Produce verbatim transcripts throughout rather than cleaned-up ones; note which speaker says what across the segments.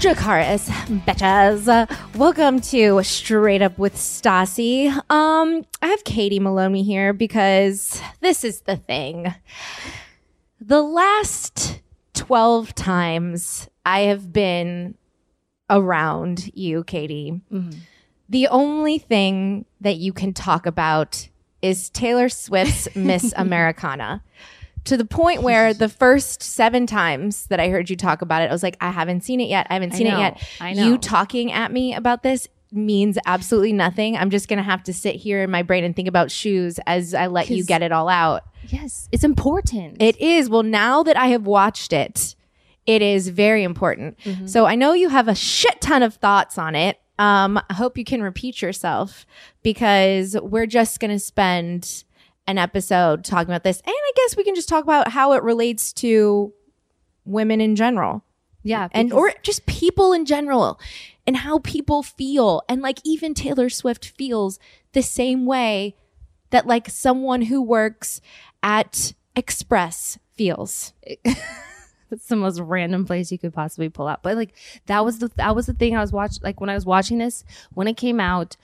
Speaker 1: Dracarys, bitches. Uh, welcome to Straight Up with Stassi. Um, I have Katie Maloney here because this is the thing. The last twelve times I have been around you, Katie, mm-hmm. the only thing that you can talk about is Taylor Swift's Miss Americana. To the point where the first seven times that I heard you talk about it, I was like, I haven't seen it yet. I haven't seen
Speaker 2: I know,
Speaker 1: it yet.
Speaker 2: I know.
Speaker 1: You talking at me about this means absolutely nothing. I'm just going to have to sit here in my brain and think about shoes as I let you get it all out.
Speaker 2: Yes, it's important.
Speaker 1: It is. Well, now that I have watched it, it is very important. Mm-hmm. So I know you have a shit ton of thoughts on it. Um, I hope you can repeat yourself because we're just going to spend an episode talking about this. And I guess we can just talk about how it relates to women in general.
Speaker 2: Yeah.
Speaker 1: And or just people in general and how people feel. And like even Taylor Swift feels the same way that like someone who works at Express feels.
Speaker 2: That's the most random place you could possibly pull out. But like that was the that was the thing I was watching. Like when I was watching this, when it came out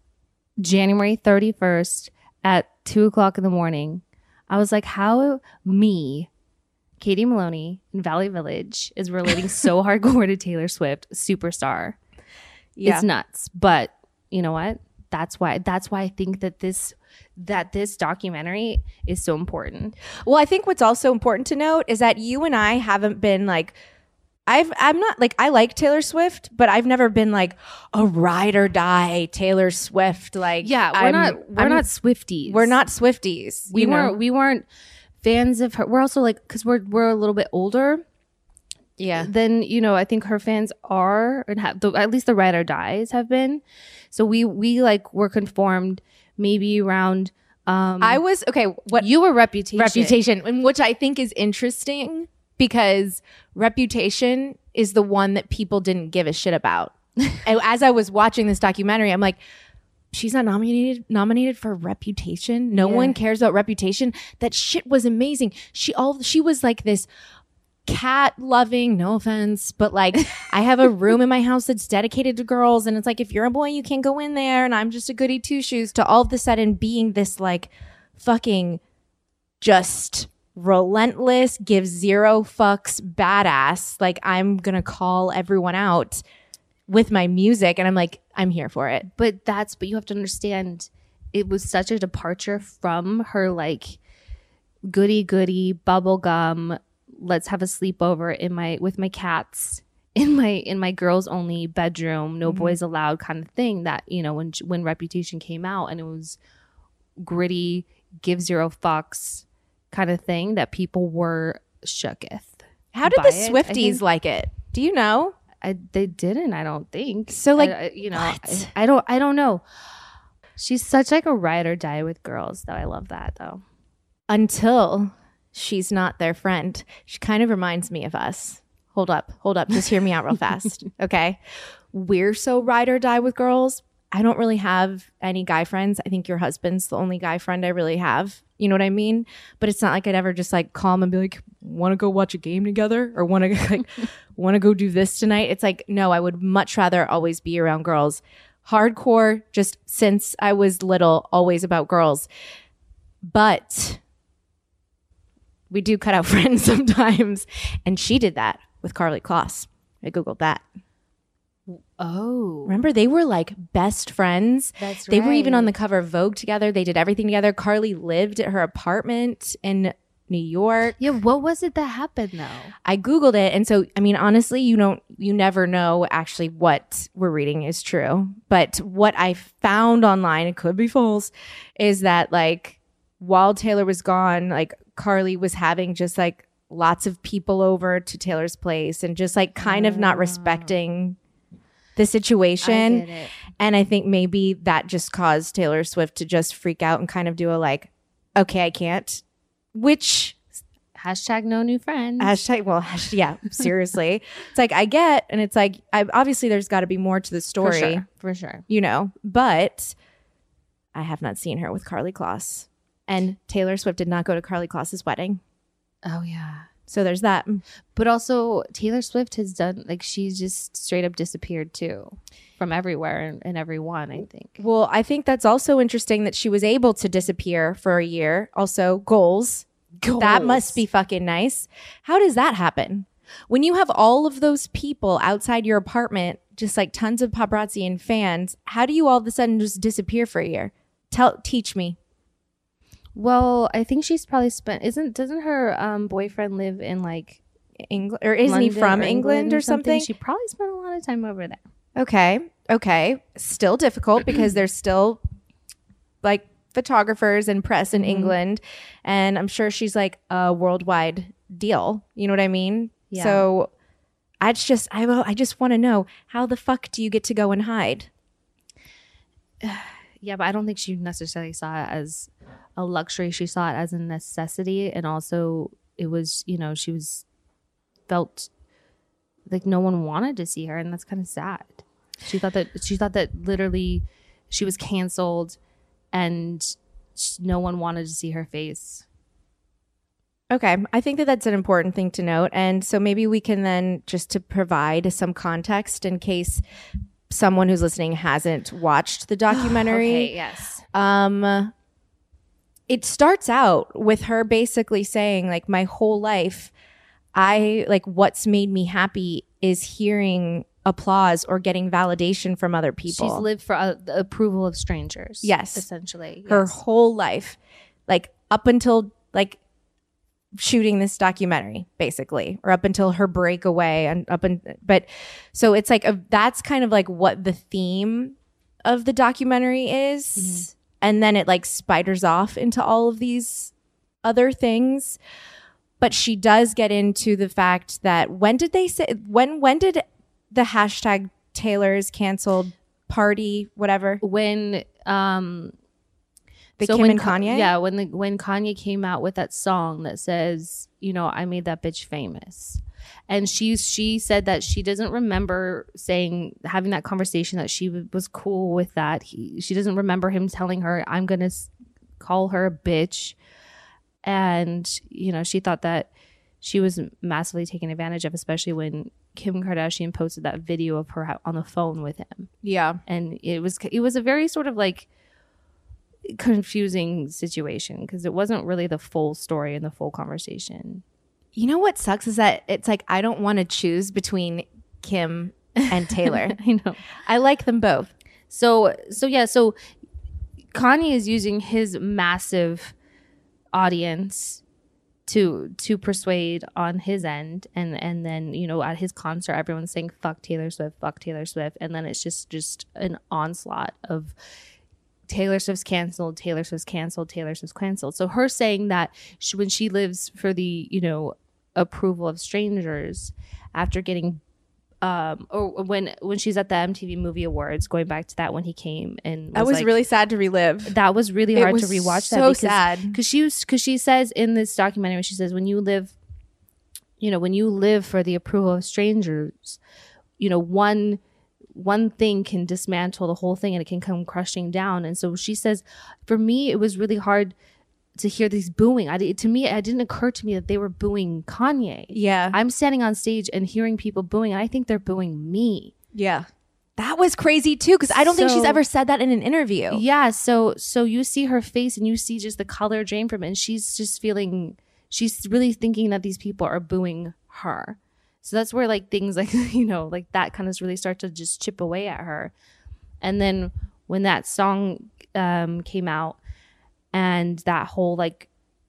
Speaker 2: January thirty-first at two o'clock in the morning, I was like, how me, Katie Maloney in Valley Village, is relating so hardcore to Taylor Swift, superstar. Yeah. It's nuts. But you know what? That's why that's why I think that this that this documentary is so important.
Speaker 1: Well, I think what's also important to note is that you and I haven't been like I've I'm not like I like Taylor Swift, but I've never been like a ride or die Taylor Swift. Like
Speaker 2: yeah, we're
Speaker 1: I'm,
Speaker 2: not we're
Speaker 1: I'm,
Speaker 2: not Swifties.
Speaker 1: We're not Swifties.
Speaker 2: We
Speaker 1: you know?
Speaker 2: weren't we weren't fans of her. We're also like because we're we're a little bit older.
Speaker 1: Yeah.
Speaker 2: Then you know I think her fans are and have the, at least the ride or dies have been. So we we like were conformed maybe around. Um,
Speaker 1: I was okay. What
Speaker 2: you were Reputation,
Speaker 1: Reputation, which I think is interesting. Because Reputation is the one that people didn't give a shit about. And as I was watching this documentary, I'm like, she's not nominated nominated for Reputation. No yeah. one cares about Reputation. That shit was amazing. She all she was like this cat loving, no offense, but like I have a room in my house that's dedicated to girls, and it's like if you're a boy, you can't go in there, and I'm just a goody two shoes. To all of a sudden being this like fucking just relentless, give zero fucks badass. Like I'm gonna call everyone out with my music, and I'm like, I'm here for it.
Speaker 2: But that's but you have to understand it was such a departure from her like goody goody bubblegum, let's have a sleepover in my with my cats in my in my girls only bedroom, no mm-hmm. boys allowed kind of thing that, you know, when when Reputation came out and it was gritty, give zero fucks kind of thing that people were shooketh.
Speaker 1: How did the Swifties like it? Do you know?
Speaker 2: I, they didn't. I don't think
Speaker 1: so. Like,
Speaker 2: I, you know, I, I don't. I don't know. She's such like a ride or die with girls, though. I love that though.
Speaker 1: Until she's not their friend, she kind of reminds me of us. Hold up, hold up. Just hear me out real fast, okay? We're so ride or die with girls. I don't really have any guy friends. I think your husband's the only guy friend I really have. You know what I mean? But it's not like I'd ever just like call him and be like, want to go watch a game together or want to like want to go do this tonight? It's like, no, I would much rather always be around girls. Hardcore, just since I was little, always about girls. But we do cut out friends sometimes. And she did that with Karlie Kloss. I Googled that.
Speaker 2: Oh,
Speaker 1: remember they were like best friends.
Speaker 2: That's
Speaker 1: they
Speaker 2: right.
Speaker 1: were even on the cover of Vogue together. They did everything together. Karlie lived at her apartment in New York.
Speaker 2: Yeah, what was it that happened though?
Speaker 1: I Googled it, and so I mean, honestly, you don't, you never know actually what we're reading is true. But what I found online, it could be false, is that like while Taylor was gone, like Karlie was having just like lots of people over to Taylor's place, and just like kind oh. of not respecting the situation.
Speaker 2: I
Speaker 1: and I think maybe that just caused Taylor Swift to just freak out and kind of do a like, okay, I can't, which
Speaker 2: hashtag no new friends.
Speaker 1: Hashtag, well, hash, yeah, seriously. It's like, I get, and it's like, I, obviously there's got to be more to the story.
Speaker 2: For sure, for sure.
Speaker 1: You know, but I have not seen her with Karlie Kloss. And Taylor Swift did not go to Karlie Kloss's wedding.
Speaker 2: Oh, yeah.
Speaker 1: So there's that.
Speaker 2: But also Taylor Swift has done, like, she's just straight up disappeared too from everywhere and, and everyone, I think.
Speaker 1: Well, I think that's also interesting that she was able to disappear for a year. Also, goals.
Speaker 2: Goals.
Speaker 1: That must be fucking nice. How does that happen? When you have all of those people outside your apartment, just like tons of paparazzi and fans, how do you all of a sudden just disappear for a year? Tell, teach me.
Speaker 2: Well, I think she's probably spent, isn't, doesn't her um, boyfriend live in like
Speaker 1: England, or isn't
Speaker 2: London
Speaker 1: he from
Speaker 2: or
Speaker 1: England or something?
Speaker 2: She probably spent a lot of time over there.
Speaker 1: Okay. Okay. Still difficult because there's still like photographers and press in mm-hmm. England. And I'm sure she's like a worldwide deal. You know what I mean? Yeah. So I just, I, I just want to know, how the fuck do you get to go and hide?
Speaker 2: Yeah, but I don't think she necessarily saw it as a luxury. She saw it as a necessity. And also it was, you know, she was felt like no one wanted to see her. And that's kind of sad. She thought that she thought that literally she was canceled and no one wanted to see her face.
Speaker 1: Okay. I think that that's an important thing to note. And so maybe we can then, just to provide some context in case someone who's listening hasn't watched the documentary.
Speaker 2: Okay, yes.
Speaker 1: Um, it starts out with her basically saying, like, my whole life, I like what's made me happy is hearing applause or getting validation from other people.
Speaker 2: She's lived for uh, the approval of strangers.
Speaker 1: Yes.
Speaker 2: Essentially.
Speaker 1: Her
Speaker 2: yes.
Speaker 1: whole life, like up until like shooting this documentary, basically, or up until her breakaway and up and but so it's like a, that's kind of like what the theme of the documentary is. Mm-hmm. And then it like spiders off into all of these other things. But she does get into the fact that when did they say when when did the hashtag Taylor's canceled party, whatever?
Speaker 2: When um
Speaker 1: the
Speaker 2: so
Speaker 1: Kim
Speaker 2: when,
Speaker 1: and Kanye?
Speaker 2: Yeah, when the when Kanye came out with that song that says, you know, I made that bitch famous. And she she said that she doesn't remember saying having that conversation, that she w- was cool with that. He, she doesn't remember him telling her, I'm going to s- call her a bitch. And, you know, she thought that she was massively taken advantage of, especially when Kim Kardashian posted that video of her on the phone with him.
Speaker 1: Yeah.
Speaker 2: And it was it was a very sort of like confusing situation because it wasn't really the full story and the full conversation.
Speaker 1: You know what sucks is that it's like I don't want to choose between Kim and Taylor.
Speaker 2: I know.
Speaker 1: I like them both.
Speaker 2: So so yeah, so Kanye is using his massive audience to to persuade on his end, and and then, you know, at his concert everyone's saying fuck Taylor Swift, fuck Taylor Swift, and then it's just just an onslaught of Taylor Swift's canceled, Taylor Swift's canceled, Taylor Swift's canceled. So her saying that she, when she lives for the, you know, approval of strangers after getting um or when when she's at the M T V Movie Awards, going back to that when he came and was
Speaker 1: I was
Speaker 2: like,
Speaker 1: really sad to relive.
Speaker 2: that was really hard
Speaker 1: was
Speaker 2: to rewatch
Speaker 1: so
Speaker 2: that because,
Speaker 1: sad
Speaker 2: because she was because she says in this documentary, she says when you live you know when you live for the approval of strangers, you know, one one thing can dismantle the whole thing and it can come crushing down. And so she says, for me, it was really hard to hear these booing. I, to me, it didn't occur to me that they were booing Kanye.
Speaker 1: Yeah.
Speaker 2: I'm standing on stage and hearing people booing, and I think they're booing me.
Speaker 1: Yeah. That was crazy too, because I don't
Speaker 2: so,
Speaker 1: think she's ever said that in an interview.
Speaker 2: Yeah. So so you see her face and you see just the color drain from it, and she's just feeling, she's really thinking that these people are booing her. So that's where like things like, you know, like that kind of really start to just chip away at her. And then when that song um, came out and that whole like,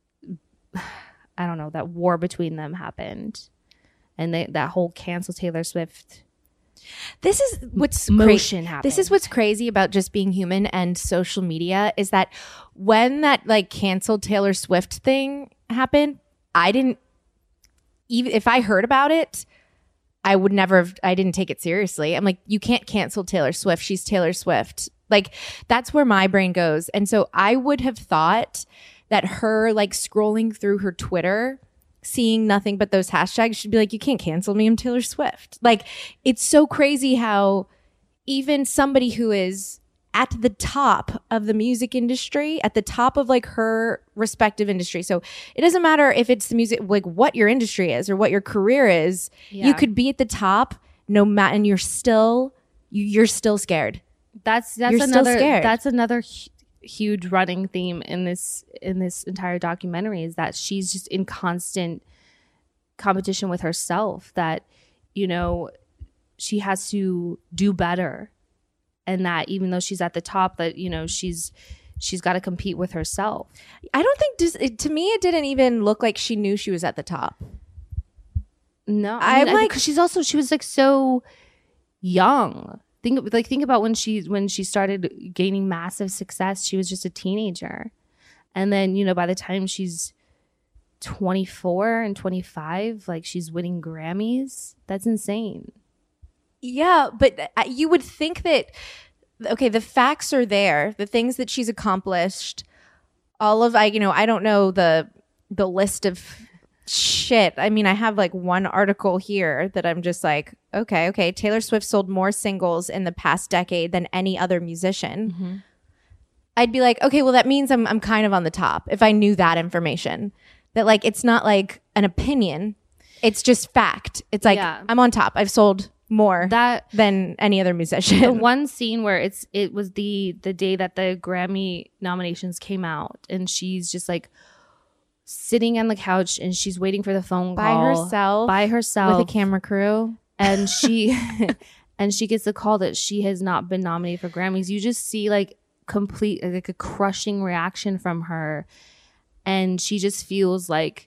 Speaker 2: I don't know, that war between them happened, and they, that whole cancel Taylor Swift.
Speaker 1: This is what's
Speaker 2: motion
Speaker 1: cra-
Speaker 2: happened.
Speaker 1: This is what's crazy about just being human and social media is that when that like canceled Taylor Swift thing happened, I didn't, even if I heard about it, I would never have, I didn't take it seriously. I'm like, you can't cancel Taylor Swift. She's Taylor Swift. Like, that's where my brain goes. And so I would have thought that her like scrolling through her Twitter, seeing nothing but those hashtags, should be like, you can't cancel me, I'm Taylor Swift. Like, it's so crazy how even somebody who is at the top of the music industry, at the top of like her respective industry. So it doesn't matter if it's the music, like what your industry is or what your career is.
Speaker 2: Yeah.
Speaker 1: You could be at the top, no matter, and you're still you, you're still scared.
Speaker 2: That's that's
Speaker 1: You're still
Speaker 2: another
Speaker 1: scared.
Speaker 2: that's another hu- huge running theme in this in this entire documentary is that she's just in constant competition with herself, that, you know, she has to do better, and that even though she's at the top, that, you know, she's she's got to compete with herself.
Speaker 1: I don't think dis- it, to me it didn't even look like she knew she was at the top.
Speaker 2: No, I
Speaker 1: I'm
Speaker 2: mean,
Speaker 1: like-
Speaker 2: because she's also she was like so young. Think like think about when she when she started gaining massive success. She was just a teenager, and then, you know, by the time she's twenty-four and twenty-five, like, she's winning Grammys. That's insane.
Speaker 1: Yeah, but uh, you would think that, okay, the facts are there, the things that she's accomplished, all of, I, you know, I don't know the the list of shit. I mean, I have like one article here that I'm just like, okay, okay, Taylor Swift sold more singles in the past decade than any other musician.
Speaker 2: Mm-hmm.
Speaker 1: I'd be like, okay, well, that means I'm I'm kind of on the top if I knew that information. That, like, it's not like an opinion, it's just fact. It's like,
Speaker 2: Yeah.
Speaker 1: I'm on top. I've sold more
Speaker 2: That
Speaker 1: than any other musician.
Speaker 2: the one scene where it's it was the the day that the Grammy nominations came out, and she's just like sitting on the couch and she's waiting for the phone
Speaker 1: by
Speaker 2: call
Speaker 1: herself,
Speaker 2: by herself
Speaker 1: with a camera crew,
Speaker 2: and she and she gets the call that she has not been nominated for Grammys. You just see like complete like a crushing reaction from her, and she just feels like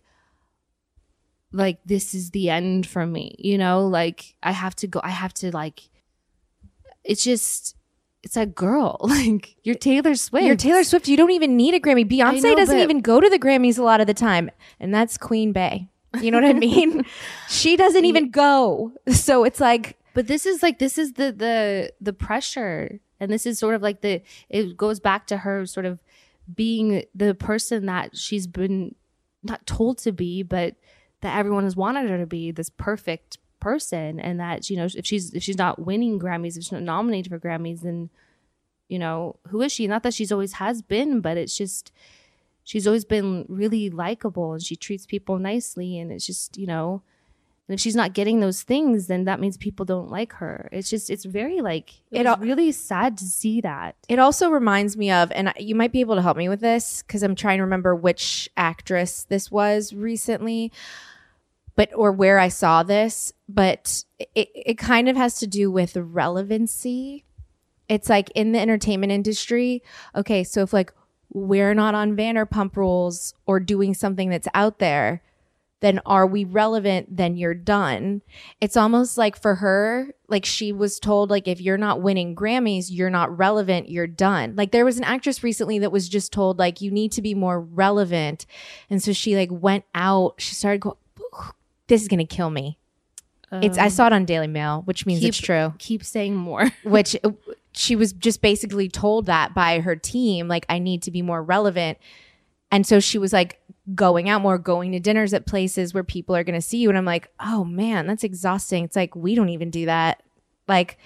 Speaker 2: like this is the end for me, you know, like I have to go I have to like it's just it's like, girl, like, you're Taylor Swift.
Speaker 1: You're Taylor Swift. You don't even need a Grammy. Beyonce
Speaker 2: know,
Speaker 1: doesn't
Speaker 2: but-
Speaker 1: even go to the Grammys a lot of the time, and that's Queen Bey. You know what I mean? She doesn't even go. So it's like,
Speaker 2: But this is like this is the the the pressure, and this is sort of like the it goes back to her sort of being the person that she's been not told to be, but that everyone has wanted her to be, this perfect person. And that, you know, if she's if she's not winning Grammys, if she's not nominated for Grammys, then, you know, who is she? Not that she's always has been, but it's just she's always been really likable, and she treats people nicely, and it's just, you know, and if she's not getting those things, then that means people don't like her. It's just, it's very like, it
Speaker 1: It
Speaker 2: was
Speaker 1: al-
Speaker 2: really sad to see that.
Speaker 1: it also reminds me of, and you might be able to help me with this because I'm trying to remember which actress this was recently, but or where I saw this, but it, it kind of has to do with relevancy. It's like in the entertainment industry. Okay, so if like we're not on Vanderpump Rules or doing something that's out there, then are we relevant? Then you're done. It's almost like for her, like she was told, like, if you're not winning Grammys, you're not relevant, you're done. Like there was an actress recently that was just told, like, you need to be more relevant. And so she like went out, she started going, this is going to kill me. It's, I saw it on Daily Mail, which means
Speaker 2: keep,
Speaker 1: it's true,
Speaker 2: Keep saying more.
Speaker 1: which uh, she was just basically told that by her team, like, I need to be more relevant. And so she was like going out more, going to dinners at places where people are going to see you. And I'm like, oh man, that's exhausting. It's like, we don't even do that. Like,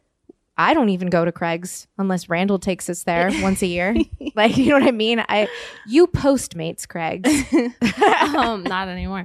Speaker 1: I don't even go to Craig's unless Randall takes us there once a year. Like, you know what I mean? I, you Postmates Craig's.
Speaker 2: um, not anymore.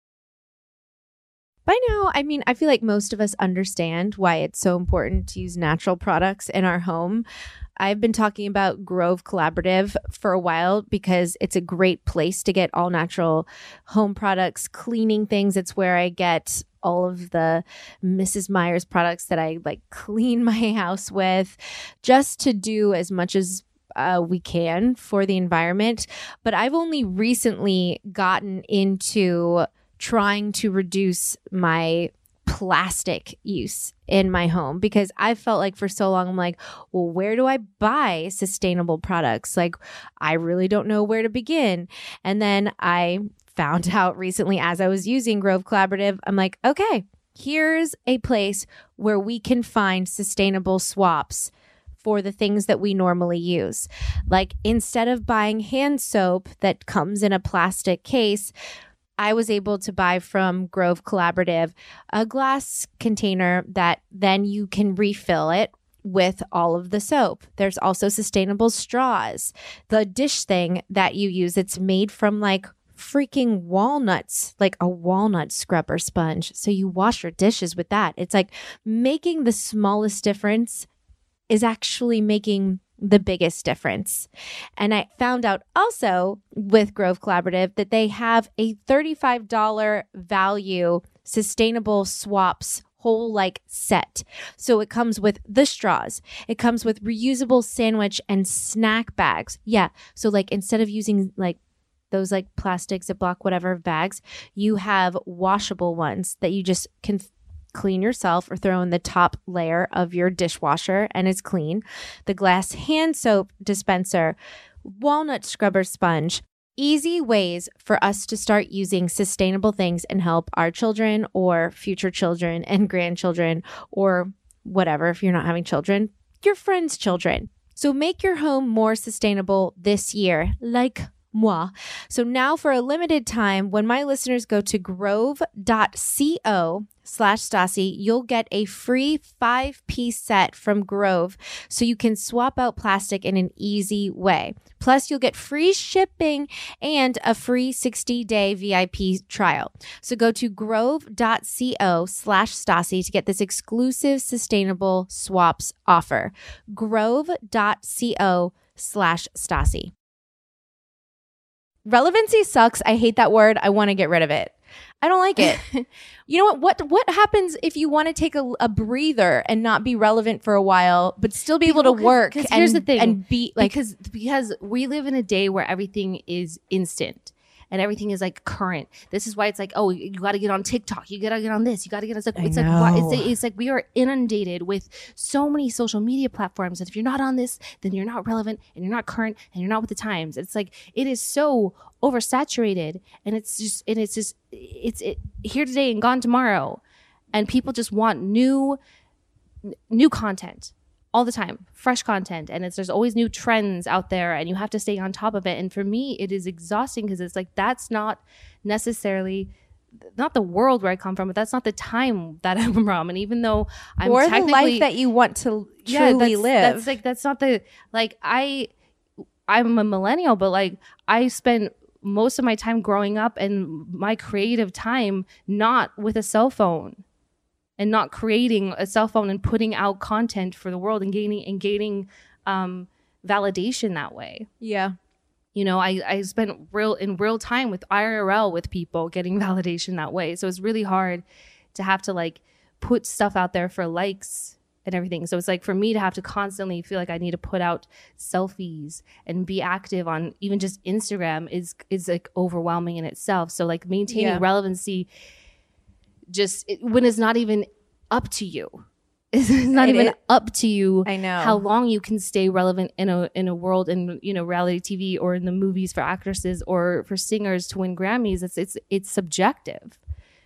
Speaker 1: By now, I mean, I feel like most of us understand why it's so important to use natural products in our home. I've been talking about Grove Collaborative for a while because it's a great place to get all natural home products, cleaning things. It's where I get all of the Missus Meyer's products that I like clean my house with, just to do as much as uh, we can for the environment. But I've only recently gotten into trying to reduce my plastic use in my home, because I felt like for so long I'm like, well, where do I buy sustainable products? Like, I really don't know where to begin. And then I found out recently, as I was using Grove Collaborative, I'm like, okay, here's a place where we can find sustainable swaps for the things that we normally use. Like, instead of buying hand soap that comes in a plastic case, I was able to buy from Grove Collaborative a glass container that then you can refill it with all of the soap. There's also sustainable straws. The dish thing that you use, it's made from like freaking walnuts, like a walnut scrubber sponge. So you wash your dishes with that. It's like making the smallest difference is actually making the biggest difference. And I found out also with Grove Collaborative that they have a thirty-five dollars value sustainable swaps whole like set. So it comes with the straws. It comes with reusable sandwich and snack bags. Yeah. So like instead of using like those like plastic Ziploc whatever bags, you have washable ones that you just can clean yourself or throw in the top layer of your dishwasher and it's clean. The glass hand soap dispenser, walnut scrubber sponge. Easy ways for us to start using sustainable things and help our children or future children and grandchildren or whatever, if you're not having children, your friends' children. So make your home more sustainable this year, like moi. So now for a limited time, when my listeners go to grove.co slash Stassi, you'll get a free five-piece set from Grove so you can swap out plastic in an easy way. Plus, you'll get free shipping and a free sixty-day V I P trial. So go to grove.co slash Stassi to get this exclusive sustainable swaps offer. grove.co slash Stassi. Relevancy sucks. I hate that word. I want to get rid of it. I don't like it. You know what? What what happens if you want to take a, a breather and not be relevant for a while, but still be able to work?
Speaker 2: Because
Speaker 1: and,
Speaker 2: here's the thing,
Speaker 1: and be like,
Speaker 2: because because we live in a day where everything is instant. And everything is like current. This is why it's like, oh, you got to get on TikTok. You got to get on this. You got to get on. It's like, it's like, why, it's, it's like we are inundated with so many social media platforms. And if you're not on this, then you're not relevant and you're not current and you're not with the times. It's like, it is so oversaturated. And it's just, and it's just, it's it, here today and gone tomorrow. And people just want new, new content. All the time, fresh content, and it's there's always new trends out there and you have to stay on top of it. And for me, it is exhausting because it's like that's not necessarily not the world where I come from, but that's not the time that I'm from. And even though I'm
Speaker 1: or
Speaker 2: technically,
Speaker 1: the life that you want to
Speaker 2: yeah,
Speaker 1: truly
Speaker 2: that's,
Speaker 1: live,
Speaker 2: that's like that's not the like I I'm a millennial, but like I spent most of my time growing up and my creative time not with a cell phone. And not creating a cell phone and putting out content for the world and gaining and gaining um, validation that way.
Speaker 1: Yeah.
Speaker 2: You know, I, I spent real in real time with I R L with people getting validation that way. So it's really hard to have to like put stuff out there for likes and everything. So it's like for me to have to constantly feel like I need to put out selfies and be active on even just Instagram is is like overwhelming in itself. So like maintaining
Speaker 1: yeah.
Speaker 2: relevancy just it, when it's not even up to you. It's not
Speaker 1: it,
Speaker 2: even
Speaker 1: it,
Speaker 2: up to you.
Speaker 1: I know
Speaker 2: how long you can stay relevant in a in a world in you know reality T V or in the movies for actresses or for singers to win Grammys. It's it's it's subjective.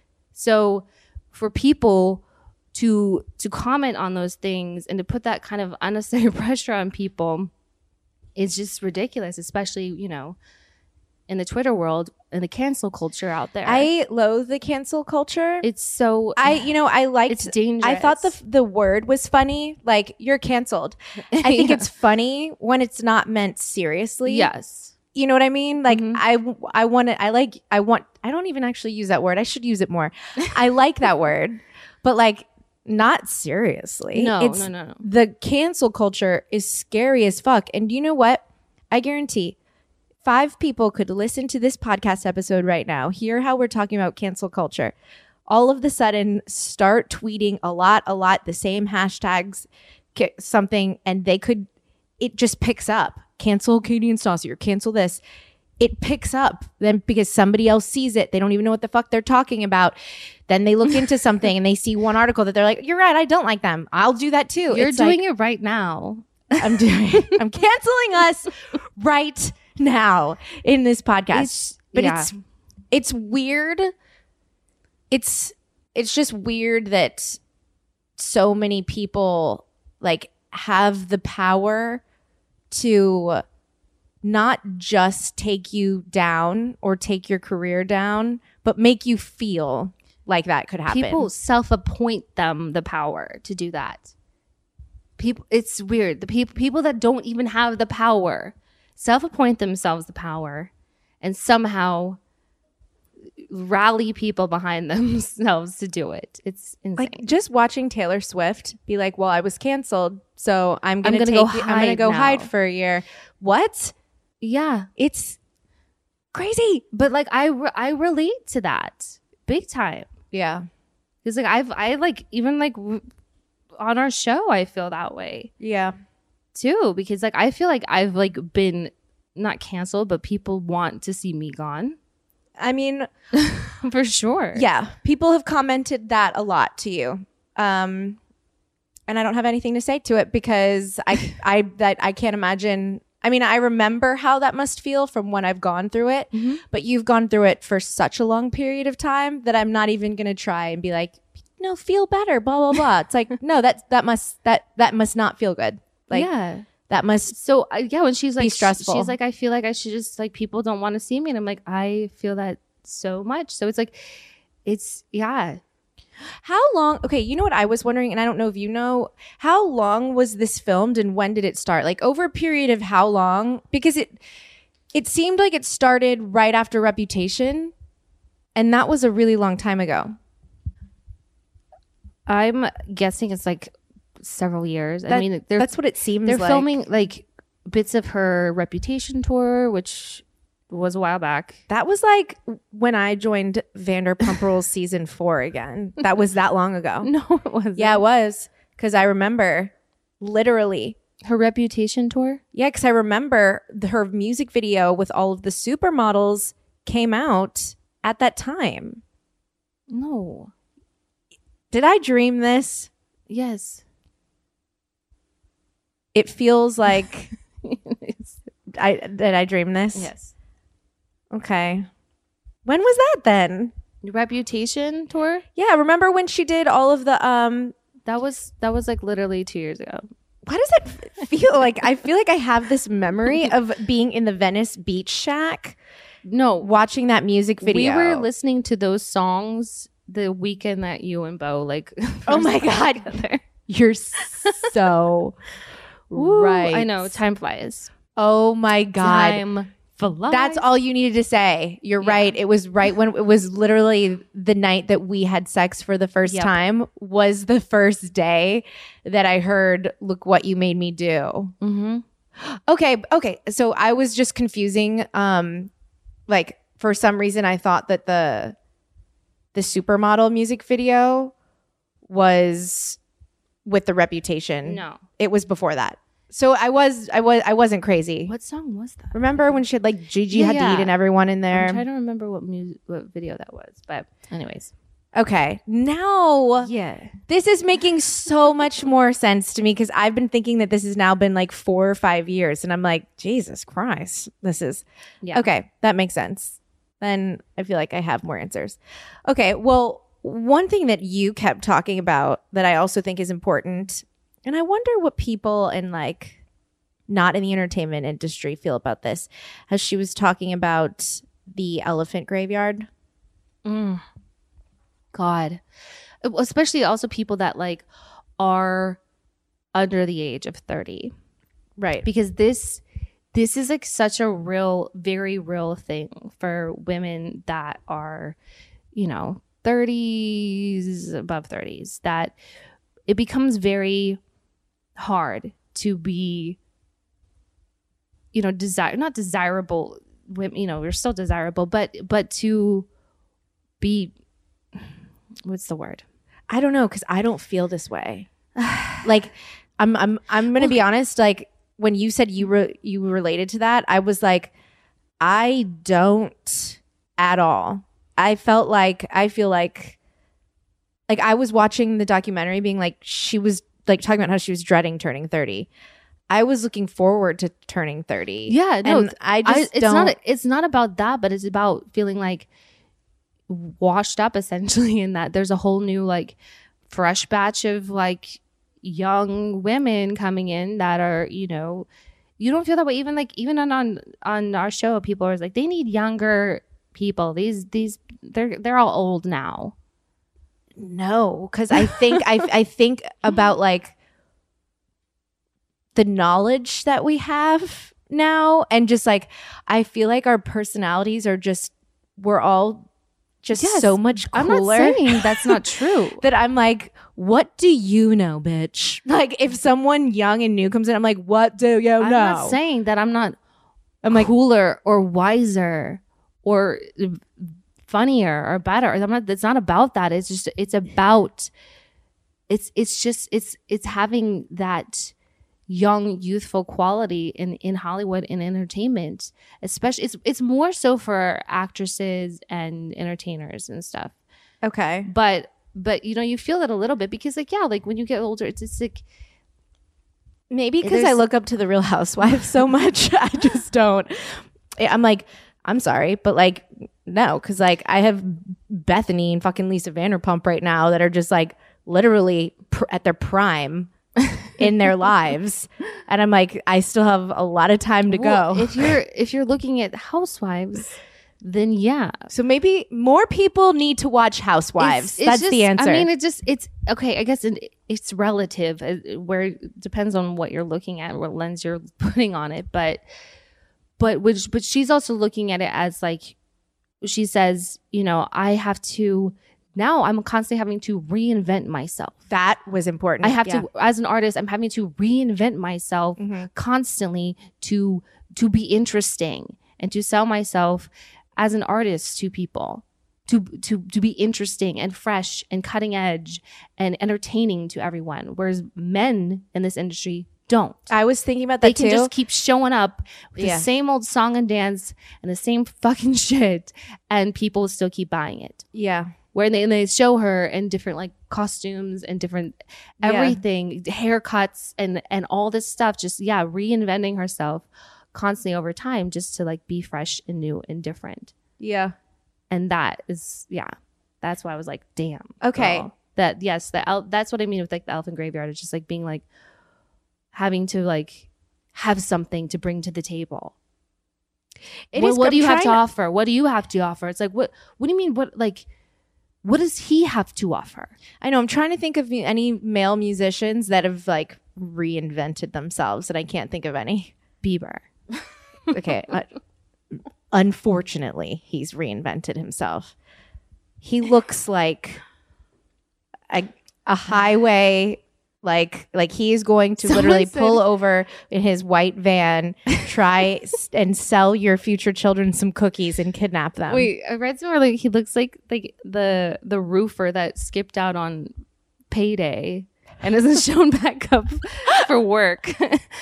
Speaker 2: So for people to to comment on those things and to put that kind of unnecessary pressure on people is just ridiculous, especially you know in the Twitter world and the cancel culture out there.
Speaker 1: I loathe the cancel culture.
Speaker 2: It's so
Speaker 1: I you know I liked
Speaker 2: it's dangerous.
Speaker 1: I thought the the word was funny, like you're canceled. I think
Speaker 2: yeah.
Speaker 1: it's funny when it's not meant seriously.
Speaker 2: Yes.
Speaker 1: You know what I mean? Like
Speaker 2: mm-hmm.
Speaker 1: I I want to I like I want I don't even actually use that word. I should use it more. I like that word. But like not seriously.
Speaker 2: No,
Speaker 1: it's,
Speaker 2: no, no, no.
Speaker 1: The cancel culture is scary as fuck. And you know what? I guarantee five people could listen to this podcast episode right now, hear how we're talking about cancel culture, all of the sudden start tweeting a lot, a lot, the same hashtags, something, and they could, it just picks up. Cancel Katie and Stassi or cancel this. It picks up then because somebody else sees it. They don't even know what the fuck they're talking about. Then they look into something and they see one article that they're like, you're right, I don't like them. I'll do that too.
Speaker 2: You're
Speaker 1: it's
Speaker 2: doing
Speaker 1: like,
Speaker 2: it right now.
Speaker 1: I'm doing I'm canceling us right now in this podcast.
Speaker 2: It's,
Speaker 1: but
Speaker 2: yeah.
Speaker 1: it's it's weird. It's it's just weird that so many people like have the power to not just take you down or take your career down, but make you feel like that could happen.
Speaker 2: People self-appoint them the power to do that. people, it's weird. The people people that don't even have the power self-appoint themselves the power and somehow rally people behind themselves to do it. It's insane.
Speaker 1: Like just watching Taylor Swift be like, well, I was canceled, so I'm gonna,
Speaker 2: I'm gonna
Speaker 1: take
Speaker 2: go
Speaker 1: it- I'm gonna
Speaker 2: hide
Speaker 1: go
Speaker 2: now.
Speaker 1: hide for a year. What?
Speaker 2: Yeah.
Speaker 1: It's crazy.
Speaker 2: But like I re- I relate to that big time.
Speaker 1: Yeah.
Speaker 2: Because like I've I like even like w- on our show I feel that way
Speaker 1: Yeah.
Speaker 2: too, because like I feel like I've like been not canceled, but people want to see me gone
Speaker 1: I mean,
Speaker 2: for sure.
Speaker 1: yeah, people have commented that a lot to you. Um, and I don't have anything to say to it because I I that I can't imagine. I mean, I remember how that must feel from when I've gone through it,
Speaker 2: Mm-hmm.
Speaker 1: but you've gone through it for such a long period of time that I'm not even going to try and be like, no, feel better, blah blah blah. It's like, no, that's that must that that must not feel good. Like
Speaker 2: yeah.
Speaker 1: that must
Speaker 2: So uh, yeah, when she's like sh-
Speaker 1: stressful.
Speaker 2: she's like, I feel like I should just like people don't want to see me, and I'm like, I feel that so much. So it's like, it's yeah.
Speaker 1: How long? Okay, you know what I was wondering, and I don't know if you know, how long was this filmed and when did it start? Like over a period of how long? Because it it seemed like it started right after Reputation, and that was a really long time ago.
Speaker 2: I'm guessing it's like several years. I
Speaker 1: That-
Speaker 2: mean, they're
Speaker 1: that's what it seems
Speaker 2: they're
Speaker 1: like.
Speaker 2: filming like bits of her Reputation tour, which was a while back.
Speaker 1: That was like when I joined Vanderpump Rules season four again. That was that long ago.
Speaker 2: No, it wasn't.
Speaker 1: Yeah, it was. Because I remember literally.
Speaker 2: Her Reputation tour.
Speaker 1: Yeah, because I remember the, her music video with all of the supermodels came out at that time.
Speaker 2: No.
Speaker 1: Did I dream this?
Speaker 2: Yes.
Speaker 1: It feels like I did I dream this?
Speaker 2: Yes.
Speaker 1: Okay. When was that then?
Speaker 2: Reputation tour.
Speaker 1: Yeah, remember when she did all of the um
Speaker 2: That was that was like literally two years ago.
Speaker 1: why does it f- feel like I feel like I have this memory of being in the Venice Beach Shack
Speaker 2: No,
Speaker 1: watching that music video.
Speaker 2: we were listening to those songs the weekend that you and Bo like.
Speaker 1: Oh my
Speaker 2: first
Speaker 1: God.
Speaker 2: got together.
Speaker 1: You're so
Speaker 2: Woo,
Speaker 1: right.
Speaker 2: I know. Time flies.
Speaker 1: Oh my God.
Speaker 2: Time flies.
Speaker 1: That's all you needed to say. You're
Speaker 2: Yeah.
Speaker 1: right. It was right when it was literally the night that we had sex for the first
Speaker 2: Yep.
Speaker 1: time was the first day that I heard, look what you made me do.
Speaker 2: Mm-hmm.
Speaker 1: Okay. Okay. So I was just confusing. Um, like for some reason I thought that the, the supermodel music video was with the Reputation.
Speaker 2: No.
Speaker 1: It was before that. So I was, I was, I wasn't crazy.
Speaker 2: What song was that?
Speaker 1: Remember when she had like Gigi
Speaker 2: Yeah,
Speaker 1: Hadid
Speaker 2: yeah.
Speaker 1: and everyone in there?
Speaker 2: I'm trying to remember what music, what video that was, but anyways.
Speaker 1: Okay. Now
Speaker 2: Yeah.
Speaker 1: this is making so much more sense to me because I've been thinking that this has now been like four or five years. And I'm like, Jesus Christ, this is.
Speaker 2: Yeah.
Speaker 1: Okay. That makes sense. Then I feel like I have more answers. Okay. Well, one thing that you kept talking about that I also think is important, and I wonder what people in like not in the entertainment industry feel about this, as she was talking about the elephant graveyard.
Speaker 2: Mm. God. Especially also people that like are under the age of thirty.
Speaker 1: Right.
Speaker 2: Because this this is like such a real, very real thing for women that are, you know, thirties, above thirties, that it becomes very hard to be, you know, desire not desirable women, you know, we're still desirable, but but to be, what's the word?
Speaker 1: I don't know because I don't feel this way. Like, I'm I'm I'm gonna be honest. Like when you said you re- you related to that, I was like, I don't at all. I felt like I feel like like I was watching the documentary, being like she was like talking about how she was dreading turning thirty. I was looking forward to turning thirty.
Speaker 2: Yeah, no,
Speaker 1: and I just
Speaker 2: I, it's
Speaker 1: don't.
Speaker 2: not it's not about that, but it's about feeling like washed up essentially, in that there's a whole new like fresh batch of like young women coming in that are, you know, you don't feel that way. Even like even on on, on our show, people are like, they need younger people. These these they're they're all old now.
Speaker 1: No, because I think I I think about like the knowledge that we have now, and just like I feel like our personalities are just we're all just
Speaker 2: Yes,
Speaker 1: so much cooler.
Speaker 2: I'm not saying that's not true.
Speaker 1: That I'm like, what do you know, bitch? Like if someone young and new comes in, I'm like, what do you know?
Speaker 2: I'm not saying that I'm not
Speaker 1: I'm like,
Speaker 2: cooler or wiser or funnier or better. I'm not. It's not about that. It's just. It's about. It's. It's just. It's. It's having that young, youthful quality in in Hollywood and entertainment, especially. It's. It's more so for actresses and entertainers and stuff.
Speaker 1: okay.
Speaker 2: But. But you know, you feel that a little bit because, like, yeah, like when you get older, it's just like.
Speaker 1: Maybe because I
Speaker 2: There's-
Speaker 1: look up to the Real Housewives so much. I just don't. I'm like, I'm sorry, but like, no, because like I have Bethany and fucking Lisa Vanderpump right now that are just like literally pr- at their prime in their lives, and I'm like, I still have a lot of time to
Speaker 2: Well,
Speaker 1: go.
Speaker 2: if you're if you're looking at Housewives, then yeah,
Speaker 1: So maybe more people need to watch Housewives.
Speaker 2: It's- it's
Speaker 1: That's
Speaker 2: just-
Speaker 1: the answer.
Speaker 2: I mean, it just it's okay. I guess it, it's relative, uh, where it depends on what you're looking at, what lens you're putting on it. But but which but she's also looking at it as like she says, you know, I have to now. I'm constantly having to reinvent myself.
Speaker 1: that was important.
Speaker 2: I have
Speaker 1: Yeah.
Speaker 2: to, as an artist, I'm having to reinvent myself
Speaker 1: Mhm.
Speaker 2: constantly to to be interesting and to sell myself as an artist to people, to to to be interesting and fresh and cutting edge and entertaining to everyone. Whereas men in this industry don't.
Speaker 1: I was thinking about
Speaker 2: They
Speaker 1: that
Speaker 2: can
Speaker 1: too.
Speaker 2: just keep showing up with
Speaker 1: Yeah.
Speaker 2: the same old song and dance and the same fucking shit, and people still keep buying it.
Speaker 1: yeah.
Speaker 2: Where they, and they show her in different like costumes and different
Speaker 1: Yeah.
Speaker 2: everything, haircuts and and all this stuff. Just yeah, reinventing herself constantly over time, just to like be fresh and new and different.
Speaker 1: Yeah.
Speaker 2: And that is yeah, that's why I was like, damn.
Speaker 1: Okay.
Speaker 2: girl. That yes, the el- that's what I mean with like the Elephant Graveyard. It's just like being like having to like have something to bring to the table.
Speaker 1: It
Speaker 2: what
Speaker 1: is-
Speaker 2: what
Speaker 1: I'm
Speaker 2: do you have to
Speaker 1: trying
Speaker 2: offer? What do you have to offer? It's like what what do you mean? What like what does he have to offer?
Speaker 1: I know. I'm trying to think of any male musicians that have like reinvented themselves, and I can't think of any.
Speaker 2: Bieber.
Speaker 1: Okay. uh, unfortunately, he's reinvented himself. He looks like a, a highway, like like he is going to
Speaker 2: Someone
Speaker 1: literally
Speaker 2: said-
Speaker 1: pull over in his white van, try s- and sell your future children some cookies and kidnap them.
Speaker 2: Wait, I read somewhere like he looks like like the the roofer that skipped out on payday and isn't shown back up for work.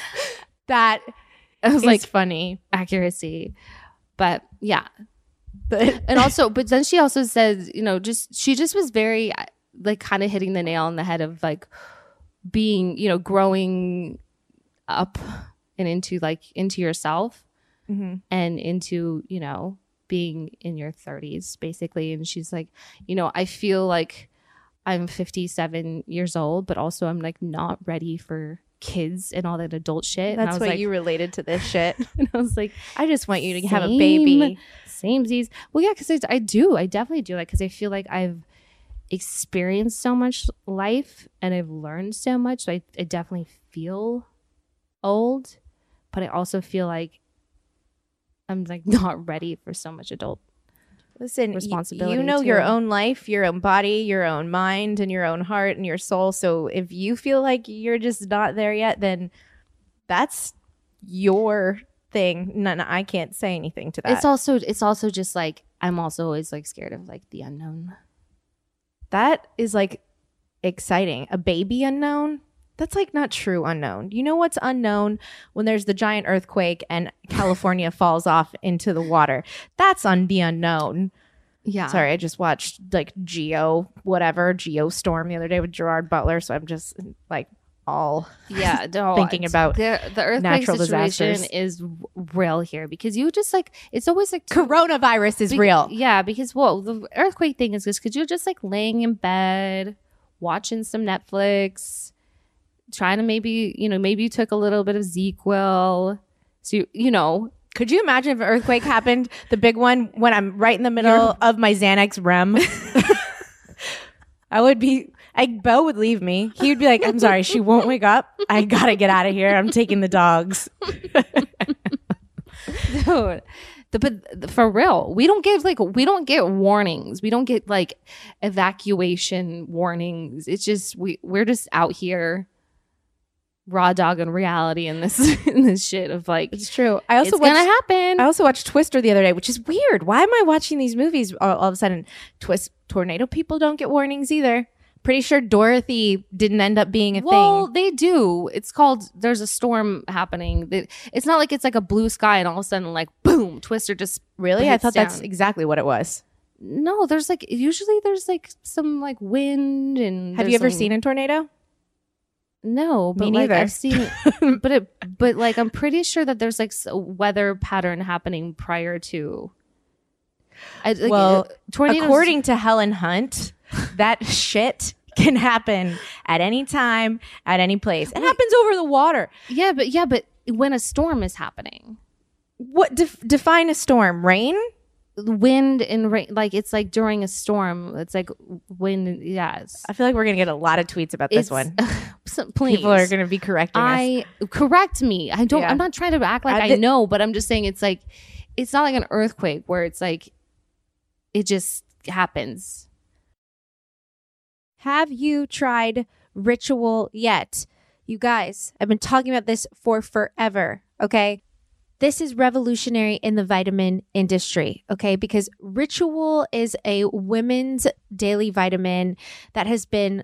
Speaker 1: that
Speaker 2: I was
Speaker 1: is
Speaker 2: like
Speaker 1: funny.
Speaker 2: accuracy. But yeah.
Speaker 1: But
Speaker 2: And also but then she also says, you know, just she just was very like kind of hitting the nail on the head of like being, you know, growing up and into like into yourself
Speaker 1: Mhm.
Speaker 2: and into, you know, being in your thirties basically. And she's like, you know, I feel like I'm fifty-seven years old, but also I'm like not ready for kids and all that adult shit. And I
Speaker 1: that's
Speaker 2: was
Speaker 1: what
Speaker 2: like,
Speaker 1: you related to this shit.
Speaker 2: and I was like,
Speaker 1: I just want you to have a
Speaker 2: Same.
Speaker 1: baby.
Speaker 2: samesies. Well, yeah, because I do. I definitely do. Like, because I feel like I've experienced so much life and I've learned so much. So I, I definitely feel old, but I also feel like I'm like not ready for so much adult.
Speaker 1: Listen, y-
Speaker 2: Responsibility,
Speaker 1: you know your
Speaker 2: too.
Speaker 1: own life, your own body, your own mind, and your own heart and your soul. So if you feel like you're just not there yet, then that's your thing. No, no, I can't say anything to that.
Speaker 2: It's also it's also just like I'm also always like scared of like the unknown.
Speaker 1: that is like exciting. A baby unknown? That's like not true unknown. You know what's unknown? When there's the giant earthquake and California falls off into the water. That's on the unknown.
Speaker 2: Yeah.
Speaker 1: Sorry, I just watched like Geo, whatever, Geostorm the other day with Gerard Butler. So I'm just like all
Speaker 2: Yeah, no,
Speaker 1: thinking
Speaker 2: it's-
Speaker 1: about
Speaker 2: the, the earthquake
Speaker 1: natural
Speaker 2: situation
Speaker 1: disasters.
Speaker 2: is real here because you just like it's always like
Speaker 1: coronavirus is
Speaker 2: Be-
Speaker 1: real.
Speaker 2: Yeah, because well, the earthquake thing is just because you're just like laying in bed, watching some Netflix, trying to maybe, you know, maybe you took a little bit of ZzzQuil. So, you, you know,
Speaker 1: Could you imagine if an earthquake happened, the big one, when I'm right in the middle of my Xanax R E M? I would be I Bo would leave me. He would be like, I'm sorry, she won't wake up. I gotta get out of here. I'm taking the dogs.
Speaker 2: Dude, the, but for real, we don't get like we don't get warnings. We don't get like evacuation warnings. It's just we we're just out here raw dog in reality in this in this shit of like
Speaker 1: it's true. I also
Speaker 2: it's
Speaker 1: watched,
Speaker 2: gonna happen.
Speaker 1: I also watched Twister the other day, which is weird. Why am I watching these movies all, all of a sudden? Twist tornado people don't get warnings either. Pretty sure Dorothy didn't end up being a
Speaker 2: well,
Speaker 1: thing.
Speaker 2: they do. It's called there's a storm happening. It's not like it's like a blue sky and all of a sudden like boom, Twister just
Speaker 1: really. I thought
Speaker 2: down.
Speaker 1: That's exactly what it was.
Speaker 2: No, there's like usually there's like some like wind and.
Speaker 1: Have you ever
Speaker 2: some,
Speaker 1: seen a tornado?
Speaker 2: No, but
Speaker 1: Me
Speaker 2: like
Speaker 1: neither.
Speaker 2: I've seen, but it, but like I'm pretty sure that there's like a weather pattern happening prior to. I, like,
Speaker 1: Well,
Speaker 2: uh, tornadoes.
Speaker 1: according to Helen Hunt, that shit can happen at any time, at any place. It happens over the water.
Speaker 2: yeah, but yeah, but when a storm is happening,
Speaker 1: What def- define a storm? Rain?
Speaker 2: wind and rain, like it's like during a storm, it's like wind. Yes,
Speaker 1: I feel like we're gonna get a lot of tweets about this
Speaker 2: It's-
Speaker 1: one.
Speaker 2: so, please,
Speaker 1: People are gonna be correcting us.
Speaker 2: I correct me. I don't.
Speaker 1: Yeah.
Speaker 2: I'm not trying to act like
Speaker 1: I
Speaker 2: I,
Speaker 1: did-
Speaker 2: know, but I'm just saying it's like it's not like an earthquake where it's like it just happens.
Speaker 1: Have you tried Ritual yet? You guys, I've been talking about this for forever, okay? This is revolutionary in the vitamin industry, okay? Because Ritual is a women's daily vitamin that has been